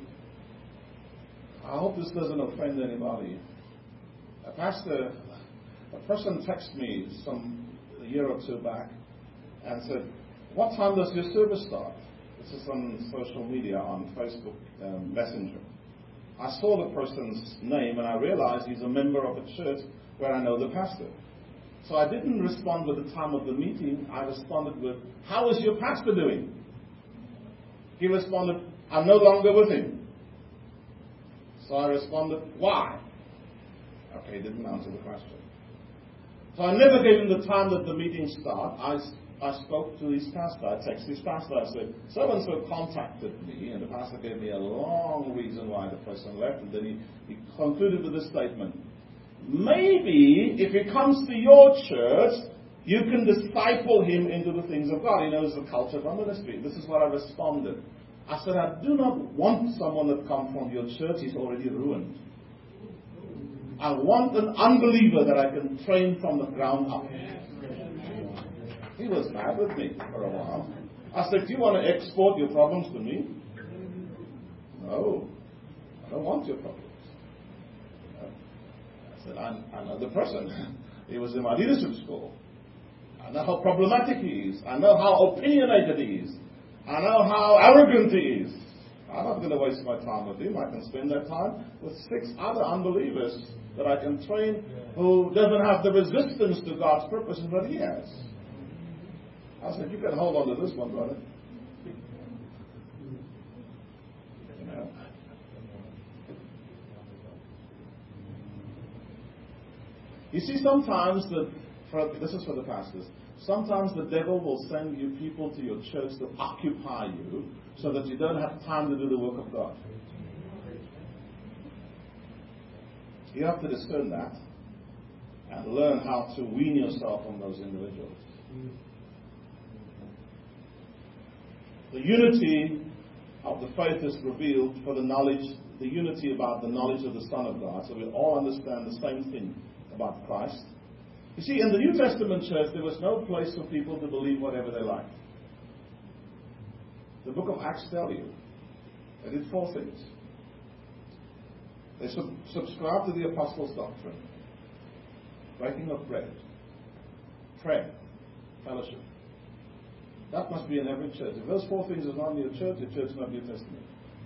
I hope this doesn't offend anybody. A person texted me a year or 2 back and said, "What time does your service start?" This is on social media, on Facebook Messenger. I saw the person's name and I realized he's a member of a church where I know the pastor. So I didn't respond with the time of the meeting. I responded with, "How is your pastor doing?" He responded, "I'm no longer with him." So I responded, "Why?" Okay, he didn't answer the question. So I never gave him the time that the meeting started. I spoke to his pastor. I texted his pastor. I said, "So-and-so contacted me," and the pastor gave me a long reason why the person left. And then he concluded with this statement. "Maybe if he comes to your church, you can disciple him into the things of God." He knows the culture of our ministry. This is what I responded. I said, "I do not want someone that comes from your church. He's already ruined. I want an unbeliever that I can train from the ground up." He was mad with me for a while. I said, do you want to export your problems to me? No, I don't want your problems. I said, I know the person. He was in my leadership school. I know how problematic he is. I know how opinionated he is. I know how arrogant he is. I'm not going to waste my time with him. I can spend that time with 6 other unbelievers that I can train who doesn't have the resistance to God's purposes that he has. I said, you can hold on to this one, brother. You know? You see, sometimes this is for the pastors. Sometimes the devil will send you people to your church to occupy you so that you don't have time to do the work of God. You have to discern that and learn how to wean yourself from those individuals. The unity of the faith is revealed for the unity about the knowledge of the Son of God, so we all understand the same thing about Christ. You see, in the New Testament church, there was no place for people to believe whatever they liked. The book of Acts tells you they did 4 things. They subscribed to the apostles' doctrine, breaking of bread, prayer, fellowship. That must be in every church. If those 4 things are not in your church is not New Testament.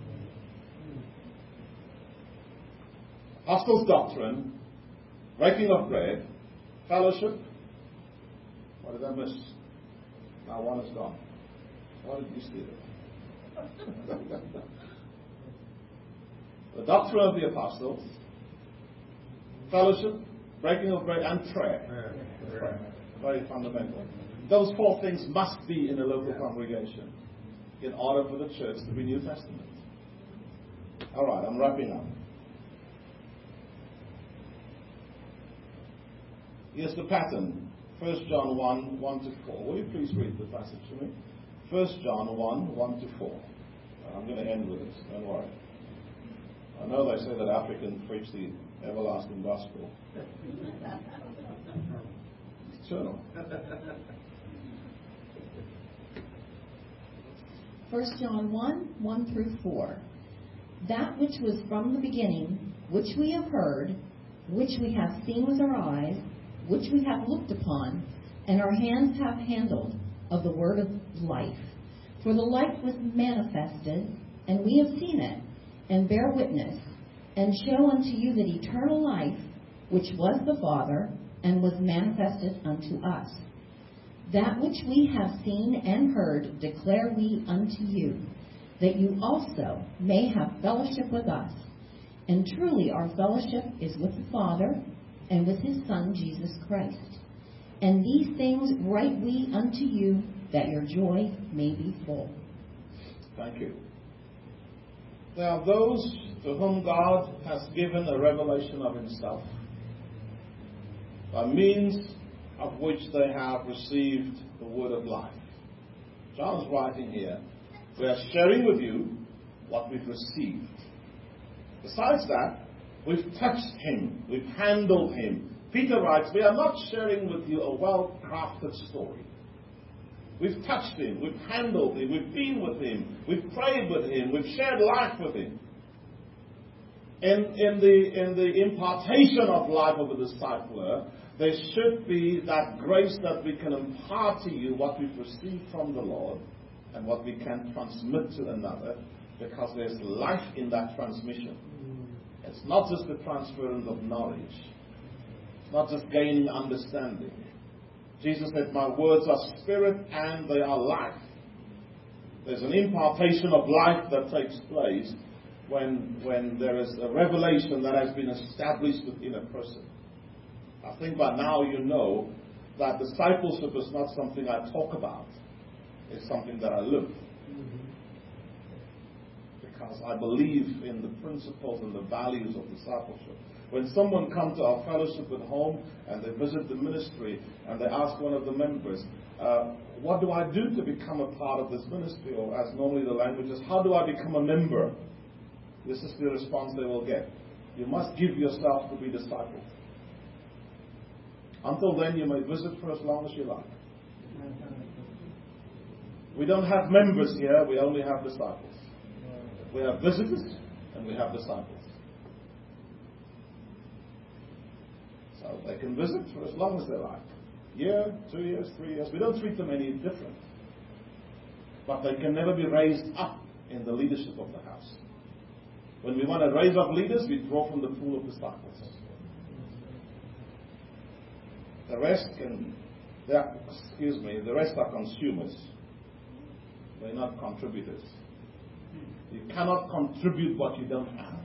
Apostles' doctrine, breaking of bread, fellowship. What did I miss? Now one is gone. What did you steal? The doctrine of the apostles, fellowship, breaking of bread, and prayer. Prayer. Very fundamental. Those 4 things must be in a local congregation in order for the church to be New Testament. All right, I'm wrapping up. Here's the pattern. 1 John 1, 1 to 4. Will you please read the passage to me? 1 John 1, 1 to 4. I'm going to end with this. Don't worry. I know they say that Africans preach the everlasting gospel. It's eternal. 1 John 1, 1 through 4. That which was from the beginning, which we have heard, which we have seen with our eyes, which we have looked upon, and our hands have handled, of the word of life. For the life was manifested, and we have seen it, and bear witness, and show unto you that eternal life, which was the Father, and was manifested unto us. That which we have seen and heard declare we unto you, that you also may have fellowship with us. And truly our fellowship is with the Father, and with his Son, Jesus Christ. And these things write we unto you, that your joy may be full. Thank you. There are those to whom God has given a revelation of himself, by means of which they have received the word of life. John is writing here, we are sharing with you what we've received. Besides that, we've touched him. We've handled him. Peter writes, we are not sharing with you a well-crafted story. We've touched him. We've handled him. We've been with him. We've prayed with him. We've shared life with him. In the impartation of life of a discipler, there should be that grace that we can impart to you what we've received from the Lord and what we can transmit to another, because there's life in that transmission. It's not just the transference of knowledge. It's not just gaining understanding. Jesus said, my words are spirit and they are life. There's an impartation of life that takes place when there is a revelation that has been established within a person. I think by now you know that discipleship is not something I talk about. It's something that I live. Because I believe in the principles and the values of discipleship. When someone comes to our fellowship at home and they visit the ministry and they ask one of the members, what do I do to become a part of this ministry? Or as normally the language is, how do I become a member? This is the response they will get. You must give yourself to be discipled. Until then, you may visit for as long as you like. We don't have members here, we only have disciples. We have visitors and we have disciples. So they can visit for as long as they like. Year, 2 years, 3 years. We don't treat them any different. But they can never be raised up in the leadership of the house. When we want to raise up leaders, we draw from the pool of disciples. The rest the rest are consumers. They're not contributors. You cannot contribute what you don't have.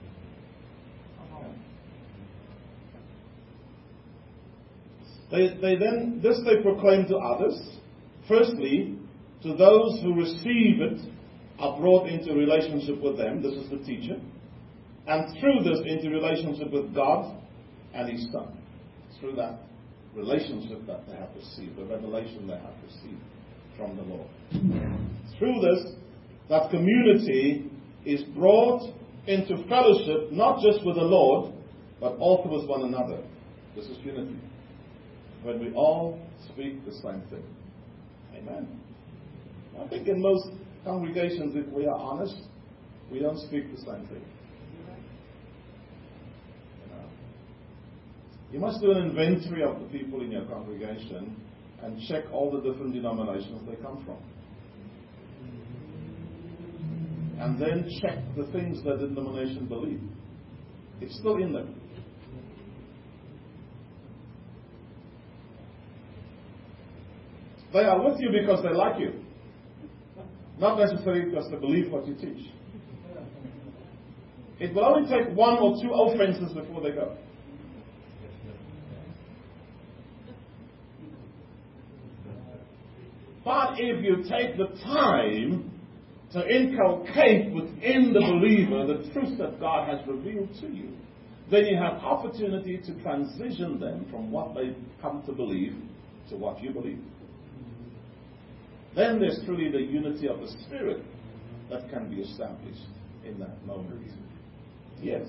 They proclaim to others. Firstly, to those who receive it, are brought into relationship with them. This is the teacher. And through this, into relationship with God and His Son. Through that relationship that they have received, the revelation they have received from the Lord. Through this, that community is brought into fellowship, not just with the Lord, but also with one another. This is unity. When we all speak the same thing. Amen. I think in most congregations, if we are honest, we don't speak the same thing. You must do an inventory of the people in your congregation and check all the different denominations they come from. And then check the things that the denomination believe. It's still in them. They are with you because they like you. Not necessarily because they believe what you teach. It will only take 1 or 2 offenses before they go. But if you take the time to inculcate within the believer the truth that God has revealed to you, then you have opportunity to transition them from what they've come to believe to what you believe. Then there's truly the unity of the Spirit that can be established in that moment. Yes.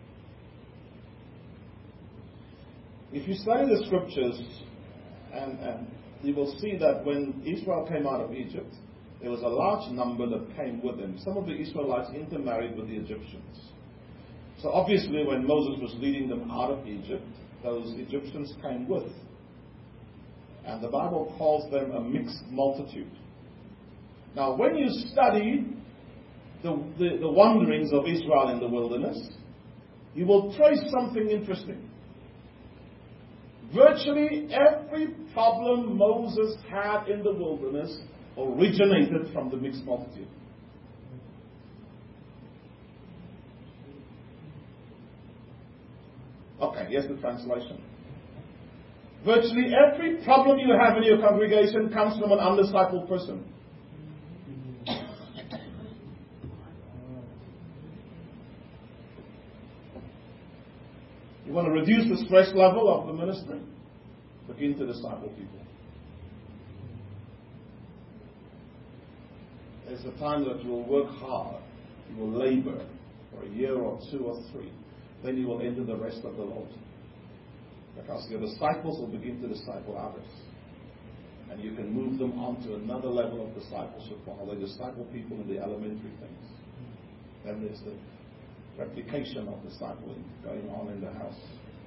If you study the scriptures, and you will see that when Israel came out of Egypt, there was a large number that came with them. Some of the Israelites intermarried with the Egyptians. So obviously when Moses was leading them out of Egypt, those Egyptians came with. And the Bible calls them a mixed multitude. Now, when you study the wanderings of Israel in the wilderness, you will trace something interesting. Virtually every problem Moses had in the wilderness originated from the mixed multitude. Okay, here's the translation. Virtually every problem you have in your congregation comes from an undiscipled person. You want to reduce the stress level of the ministry? Begin to disciple people. There's a time that you will work hard. You will labor for a year or 2 or 3. Then you will enter the rest of the Lord. Because your disciples will begin to disciple others. And you can move them on to another level of discipleship while they disciple people in the elementary things. Then there's the replication of discipling going on in the house.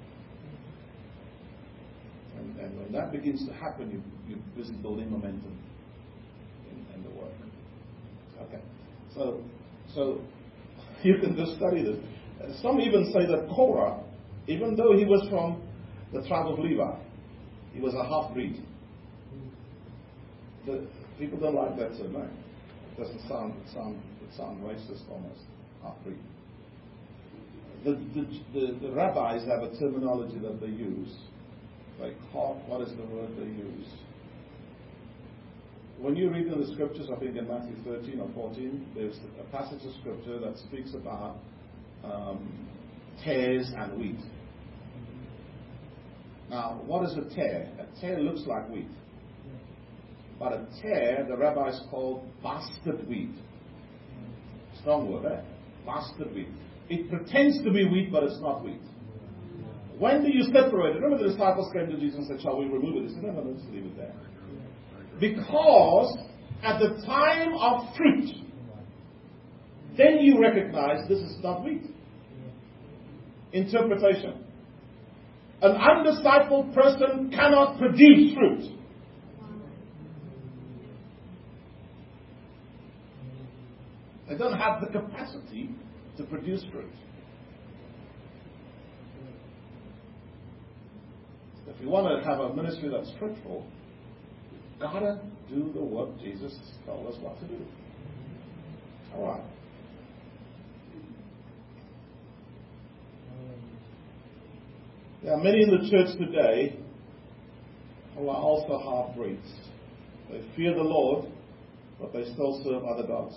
And when that begins to happen, you're busy building momentum in the work. Okay. So you can just study this. Some even say that Korah, even though he was from the tribe of Levi, he was a half-breed. People don't like that so much. It doesn't sound racist almost. Half-breed. The rabbis have a terminology that they use. What is the word they use? When you read in the scriptures, I think in Matthew 13 or 14, there's a passage of scripture that speaks about tares and wheat. Now, what is a tare? A tare looks like wheat. But a tare, the rabbis call bastard wheat. Strong word, eh? Bastard wheat. It pretends to be wheat, but it's not wheat. When do you separate it? Remember the disciples came to Jesus and said, shall we remove it? He said, no, let's leave it there. Because at the time of fruit, then you recognize this is not wheat. Interpretation. An undiscipled person cannot produce fruit. They don't have the capacity to produce fruit. If you want to have a ministry that's fruitful, you've got to do the work Jesus told us what to do. All right. There are many in the church today who are also half-breeds. They fear the Lord, but they still serve other gods.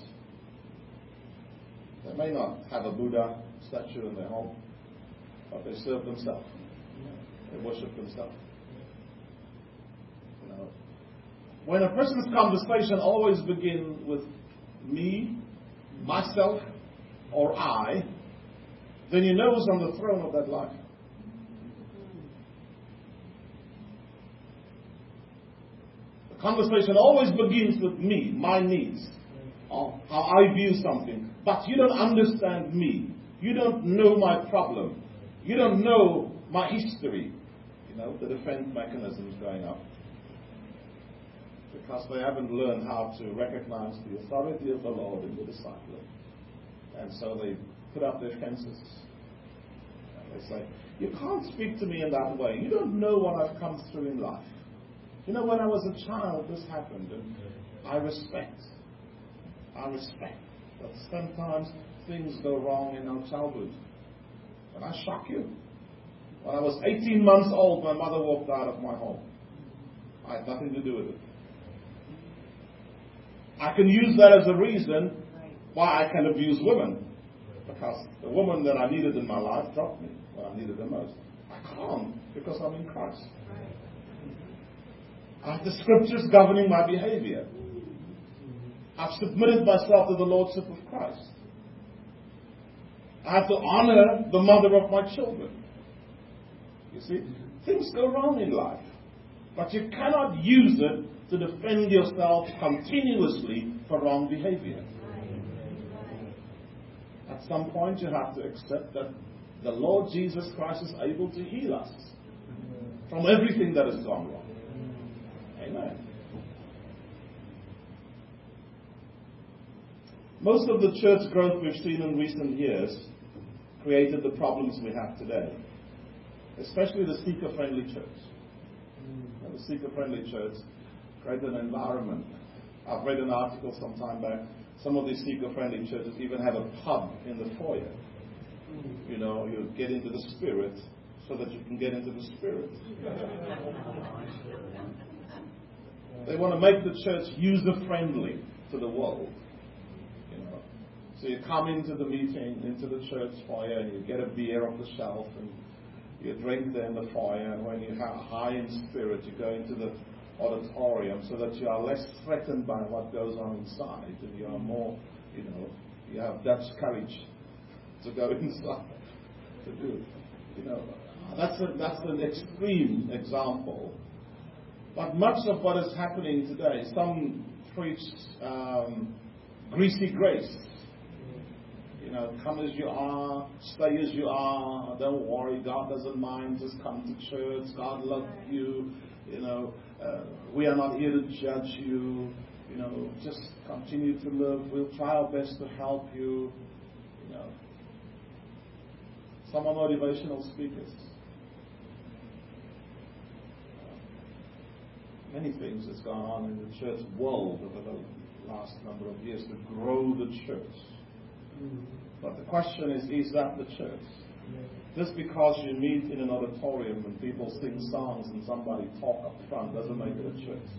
They may not have a Buddha statue in their home, but they serve themselves. They worship themselves. You know, when a person's conversation always begins with me, myself, or I, then you know who's on the throne of that life. The conversation always begins with me, my needs, or how I view something. But you don't understand me. You don't know my problem. You don't know my history. You know, the defense mechanisms going up. Because they haven't learned how to recognize the authority of the Lord in the discipling. And so they put up their fences. And they say, you can't speak to me in that way. You don't know what I've come through in life. You know, when I was a child, this happened. And I respect. But sometimes things go wrong in our childhood. And I shock you. When I was 18 months old, my mother walked out of my home. I had nothing to do with it. I can use that as a reason why I can abuse women. Because the woman that I needed in my life dropped me when I needed her most. I can't because I'm in Christ. I have the scriptures governing my behavior. I've submitted myself to the Lordship of Christ. I have to honor the mother of my children. You see, things go wrong in life. But you cannot use it to defend yourself continuously for wrong behavior. At some point you have to accept that the Lord Jesus Christ is able to heal us from everything that has gone wrong. Amen. Most of the church growth we've seen in recent years created the problems we have today. Especially the seeker-friendly church. The seeker-friendly church created an environment. I've read an article some time back. Some of these seeker-friendly churches even have a pub in the foyer. You know, you get into the Spirit so that you can get into the Spirit. They want to make the church user-friendly to the world. You know, so you come into the meeting, into the church foyer, and you get a beer off the shelf, and you drink there in the foyer, and when you have high in spirit, you go into the auditorium so that you are less threatened by what goes on inside, and you are more, you know, you have Dutch courage to go inside to do it. You know, that's an extreme example. But much of what is happening today, some preach greasy grace. You know, come as you are, stay as you are, don't worry, God doesn't mind, just come to church, God loves you, you know, we are not here to judge you, you know, just continue to live, we'll try our best to help you, you know. Some are motivational speakers. Many things that's gone on in the church world over the last number of years to grow the church. But the question is that the church? Just because you meet in an auditorium and people sing songs and somebody talk up front doesn't make it a church.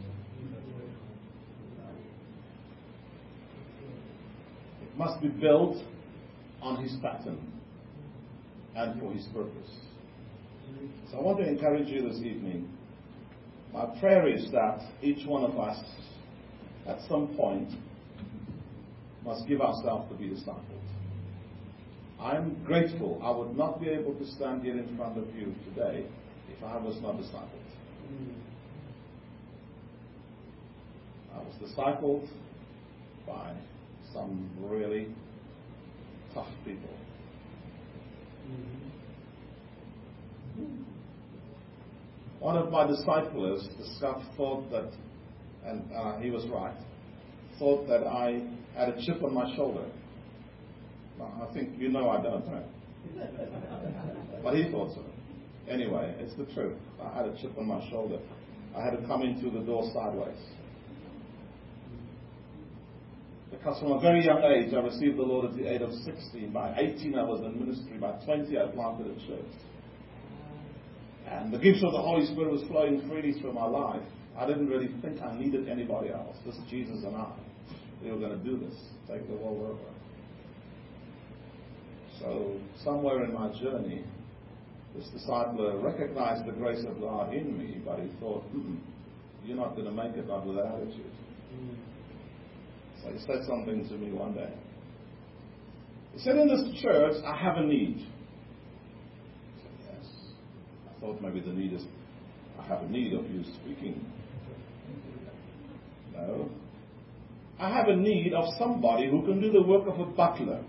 It must be built on His pattern and for His purpose. So I want to encourage you this evening. My prayer is that each one of us at some point must give ourselves to be discipled. I'm grateful. I would not be able to stand here in front of you today if I was not discipled. I was was discipled by some really tough people. One of my disciples, the Scot, thought that, and he was right, thought that I had a chip on my shoulder. Well, I think you know I don't, right? But he thought so. Anyway, it's the truth. I had a chip on my shoulder. I had to come in through the door sideways. Because from a very young age, I received the Lord at the age of 16. By 18, I was in ministry. By 20, I planted a church. And the gifts of the Holy Spirit was flowing freely through my life. I didn't really think I needed anybody else. Just Jesus and I. We were going to do this. Take the world over. So, somewhere in my journey, this disciple recognized the grace of God in me, but he thought, you're not going to make it out with that attitude. So he said something to me one day. He said, in this church, I have a need. I said, yes. I thought maybe the need is, I have a need of you speaking. No. I have a need of somebody who can do the work of a butler.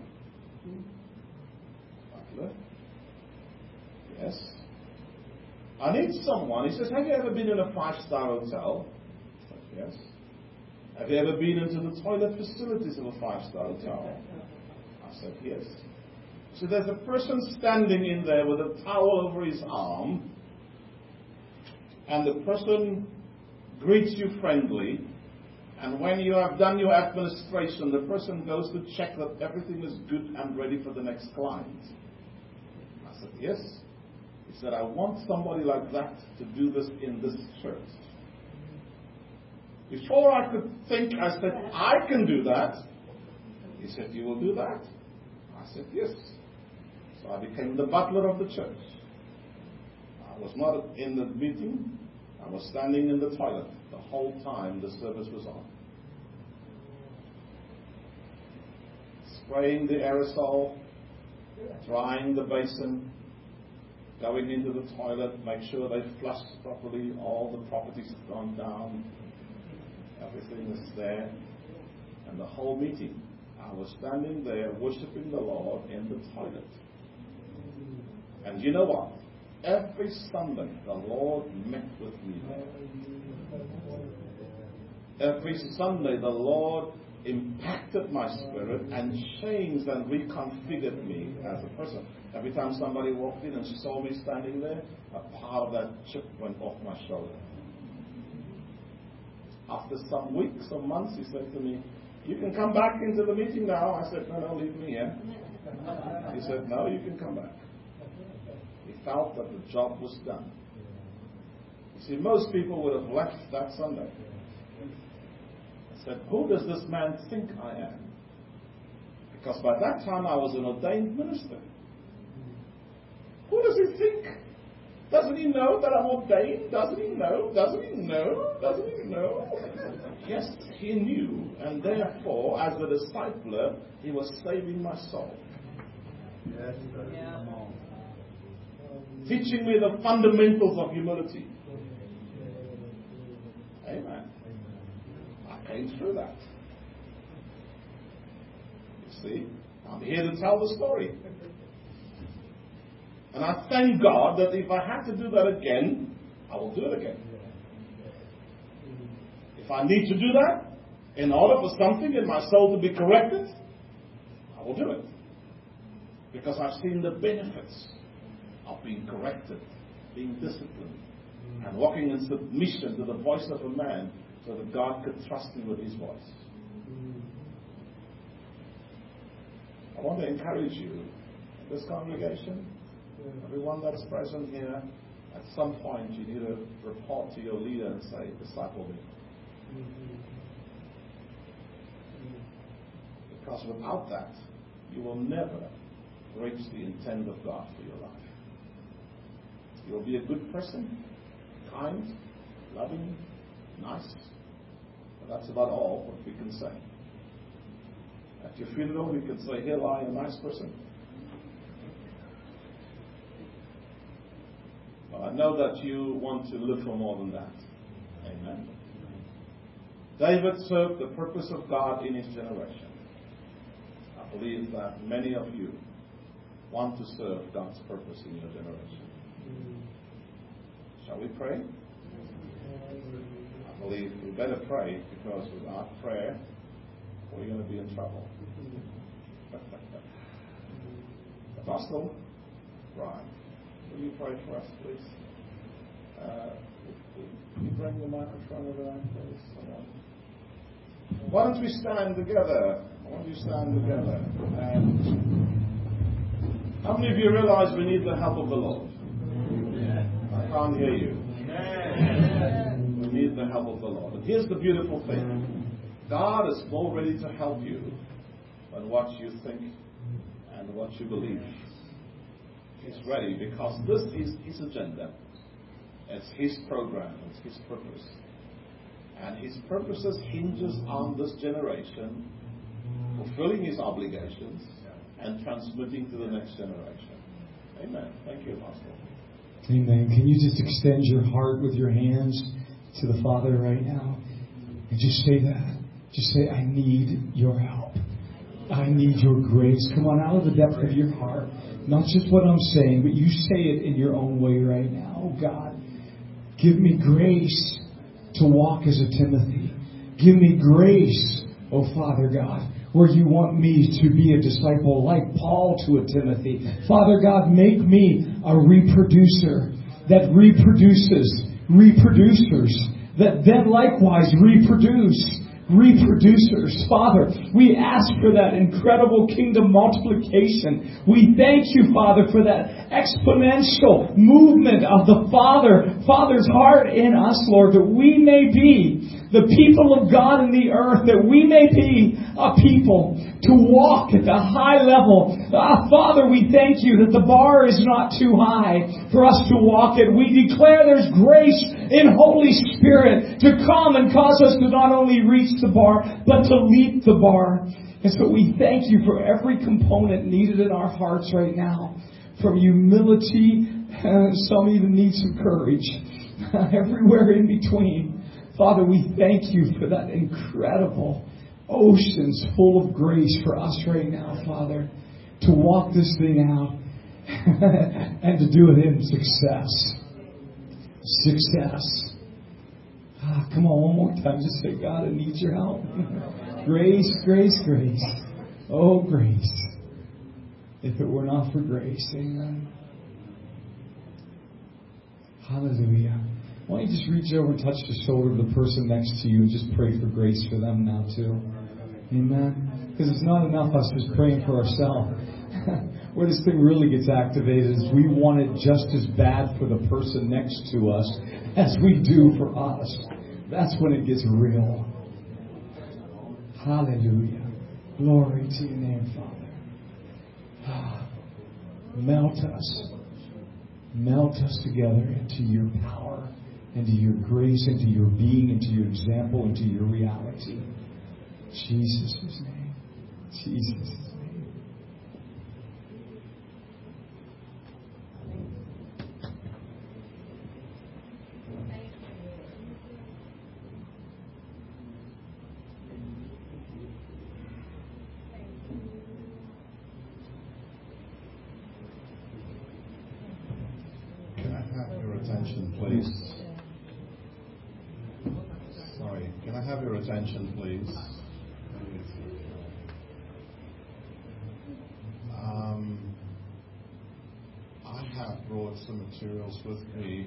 Butler? Yes. I need someone. He says, have you ever been in a 5-star hotel? I said, yes. Have you ever been into the toilet facilities of a 5-star hotel? I said, yes. So there's a person standing in there with a towel over his arm, and the person greets you friendly, and when you have done your administration, the person goes to check that everything is good and ready for the next client. I said, yes. He said, I want somebody like that to do this in this church. Before I could think, I said, I can do that. He said, you will do that? I said, yes. So I became the butler of the church. I was not in the meeting. I was standing in the toilet the whole time the service was on. Spraying the aerosol, drying the basin, going into the toilet, make sure they flush properly, all the properties have gone down, everything is there. And the whole meeting, I was standing there worshiping the Lord in the toilet. And you know what? Every Sunday, the Lord met with me there. Every Sunday, the Lord impacted my spirit and changed and reconfigured me as a person. Every time somebody walked in and saw me standing there, a part of that chip went off my shoulder. After some weeks or months, he said to me, you can come back into the meeting now. I said, no, leave me here. He said, no, you can come back. He felt that the job was done. You see, most people would have left that Sunday. I said, who does this man think I am? Because by that time I was an ordained minister. Who does he think? Doesn't he know that I'm ordained? Doesn't he know? Doesn't he know? Doesn't he know? Yes, he knew. And therefore, as a discipler, he was saving my soul. Yes, sir. Yeah. Teaching me the fundamentals of humility. Amen. I came through that. You see, I'm here to tell the story. And I thank God that if I have to do that again, I will do it again. If I need to do that, in order for something in my soul to be corrected, I will do it. Because I've seen the benefits of being corrected, being disciplined, and walking in submission to the voice of a man so that God could trust me with his voice. I want to encourage you, this congregation, everyone that's present here, at some point you need to report to your leader and say, disciple me. Because without that, you will never reach the intent of God for your life. You'll be a good person, kind, loving, nice, but that's about all what we can say. At your funeral, we can say, here lie a nice person. But I know that you want to live for more than that. Amen. David served the purpose of God in his generation. I believe that many of you want to serve God's purpose in your generation. Shall we pray? I believe we better pray, because without prayer, we're going to be in trouble. Apostle Brian, will you pray for us, please? Can you bring the microphone over there, please? Someone. Why don't we stand together? Why don't you stand together? And how many of you realize we need the help of the Lord? I can't hear you. We need the help of the Lord. And here's the beautiful thing. God is more ready to help you than what you think and what you believe. He's ready, because this is His agenda. It's His program. It's His purpose. And His purposes hinges on this generation fulfilling His obligations and transmitting to the next generation. Amen. Thank you, Apostle. Amen. Can you just extend your heart with your hands to the Father right now? And just say that. Just say, I need your help. I need your grace. Come on, out of the depth of your heart. Not just what I'm saying, but you say it in your own way right now. Oh God, give me grace to walk as a Timothy. Give me grace, oh Father God, where you want me to be a disciple like Paul to a Timothy. Father God, make me a reproducer that reproduces reproducers that then likewise reproduce reproducers. Father, we ask for that incredible kingdom multiplication. We thank you, Father, for that exponential movement of the Father's heart in us, Lord, that we may be the people of God in the earth, that we may be a people to walk at the high level. Father, we thank you that the bar is not too high for us to walk it. We declare there's grace in Holy Spirit to come and cause us to not only reach the bar, but to leap the bar. And so we thank you for every component needed in our hearts right now. From humility, some even need some courage. Everywhere in between. Father, we thank you for that incredible oceans full of grace for us right now, Father, to walk this thing out and to do it in success. Success. Come on, one more time. Just say, God, I need your help. Grace, grace, grace. Oh, grace. If it were not for grace. Amen. Hallelujah. Why don't you just reach over and touch the shoulder of the person next to you and just pray for grace for them now too. Amen. Because it's not enough us just praying for ourselves. Where this thing really gets activated is we want it just as bad for the person next to us as we do for us. That's when it gets real. Hallelujah. Glory to your name, Father. Melt us. Melt us together into your power, into your grace, into your being, into your example, into your reality. Jesus' name. Jesus' name. Can I have your attention, please? Sorry, can I have your attention, please? I have brought some materials with me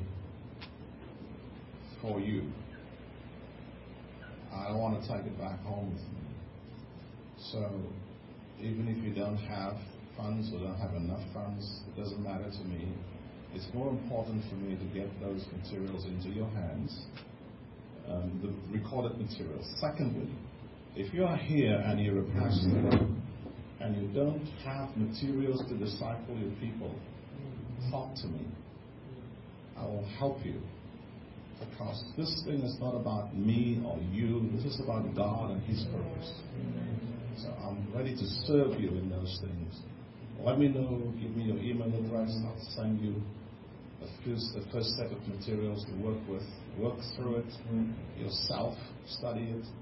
for you. I don't want to take it back home with me. So, even if you don't have funds or don't have enough funds, it doesn't matter to me. It's more important for me to get those materials into your hands, the recorded materials. Secondly, if you are here and you're a pastor and you don't have materials to disciple your people, talk to me. I will help you. Because this thing is not about me or you. This is about God and His purpose. So I'm ready to serve you in those things. Let me know. Give me your email address. I'll send you the first set of materials to work with. Work through it yourself. Study it.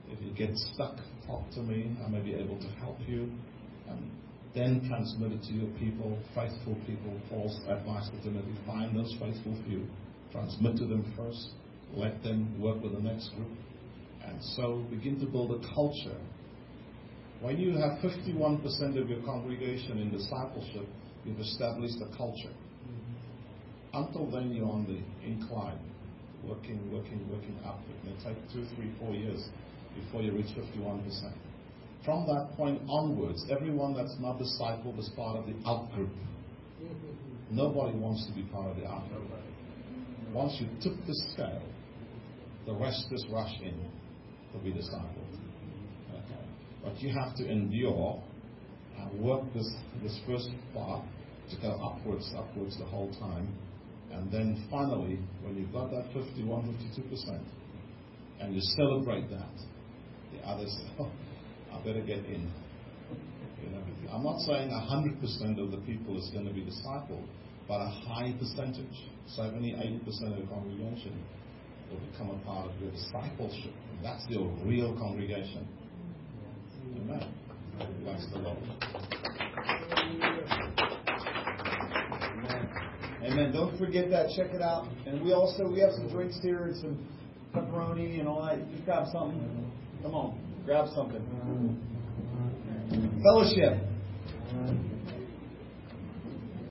If you get stuck, talk to me. I may be able to help you. And then transmit it to your people, faithful people. Paul's advice to Timothy, find those faithful few. Transmit to them first. Let them work with the next group. And so begin to build a culture. When you have 51% of your congregation in discipleship, you've established a culture. Until then, you're on the incline, working up. It may take 2, 3, 4 years before you reach 51%. From that point onwards, everyone that's not discipled is part of the out-group. Nobody wants to be part of the out-group. Once you tip the scale, the rest just rush in to be discipled. Okay. But you have to endure and work this first part to go upwards the whole time. And then finally, when you've got that 51, 52%, and you celebrate that, the others say, oh, I better get in. You know, I'm not saying 100% of the people is going to be discipled, but a high percentage, 70, 80% of the congregation will become a part of your discipleship. And that's your real congregation. Amen. Bless the Lord. Amen. Don't forget that. Check it out. And we have some drinks here and some pepperoni and all that. Just grab something. Come on. Grab something. Fellowship.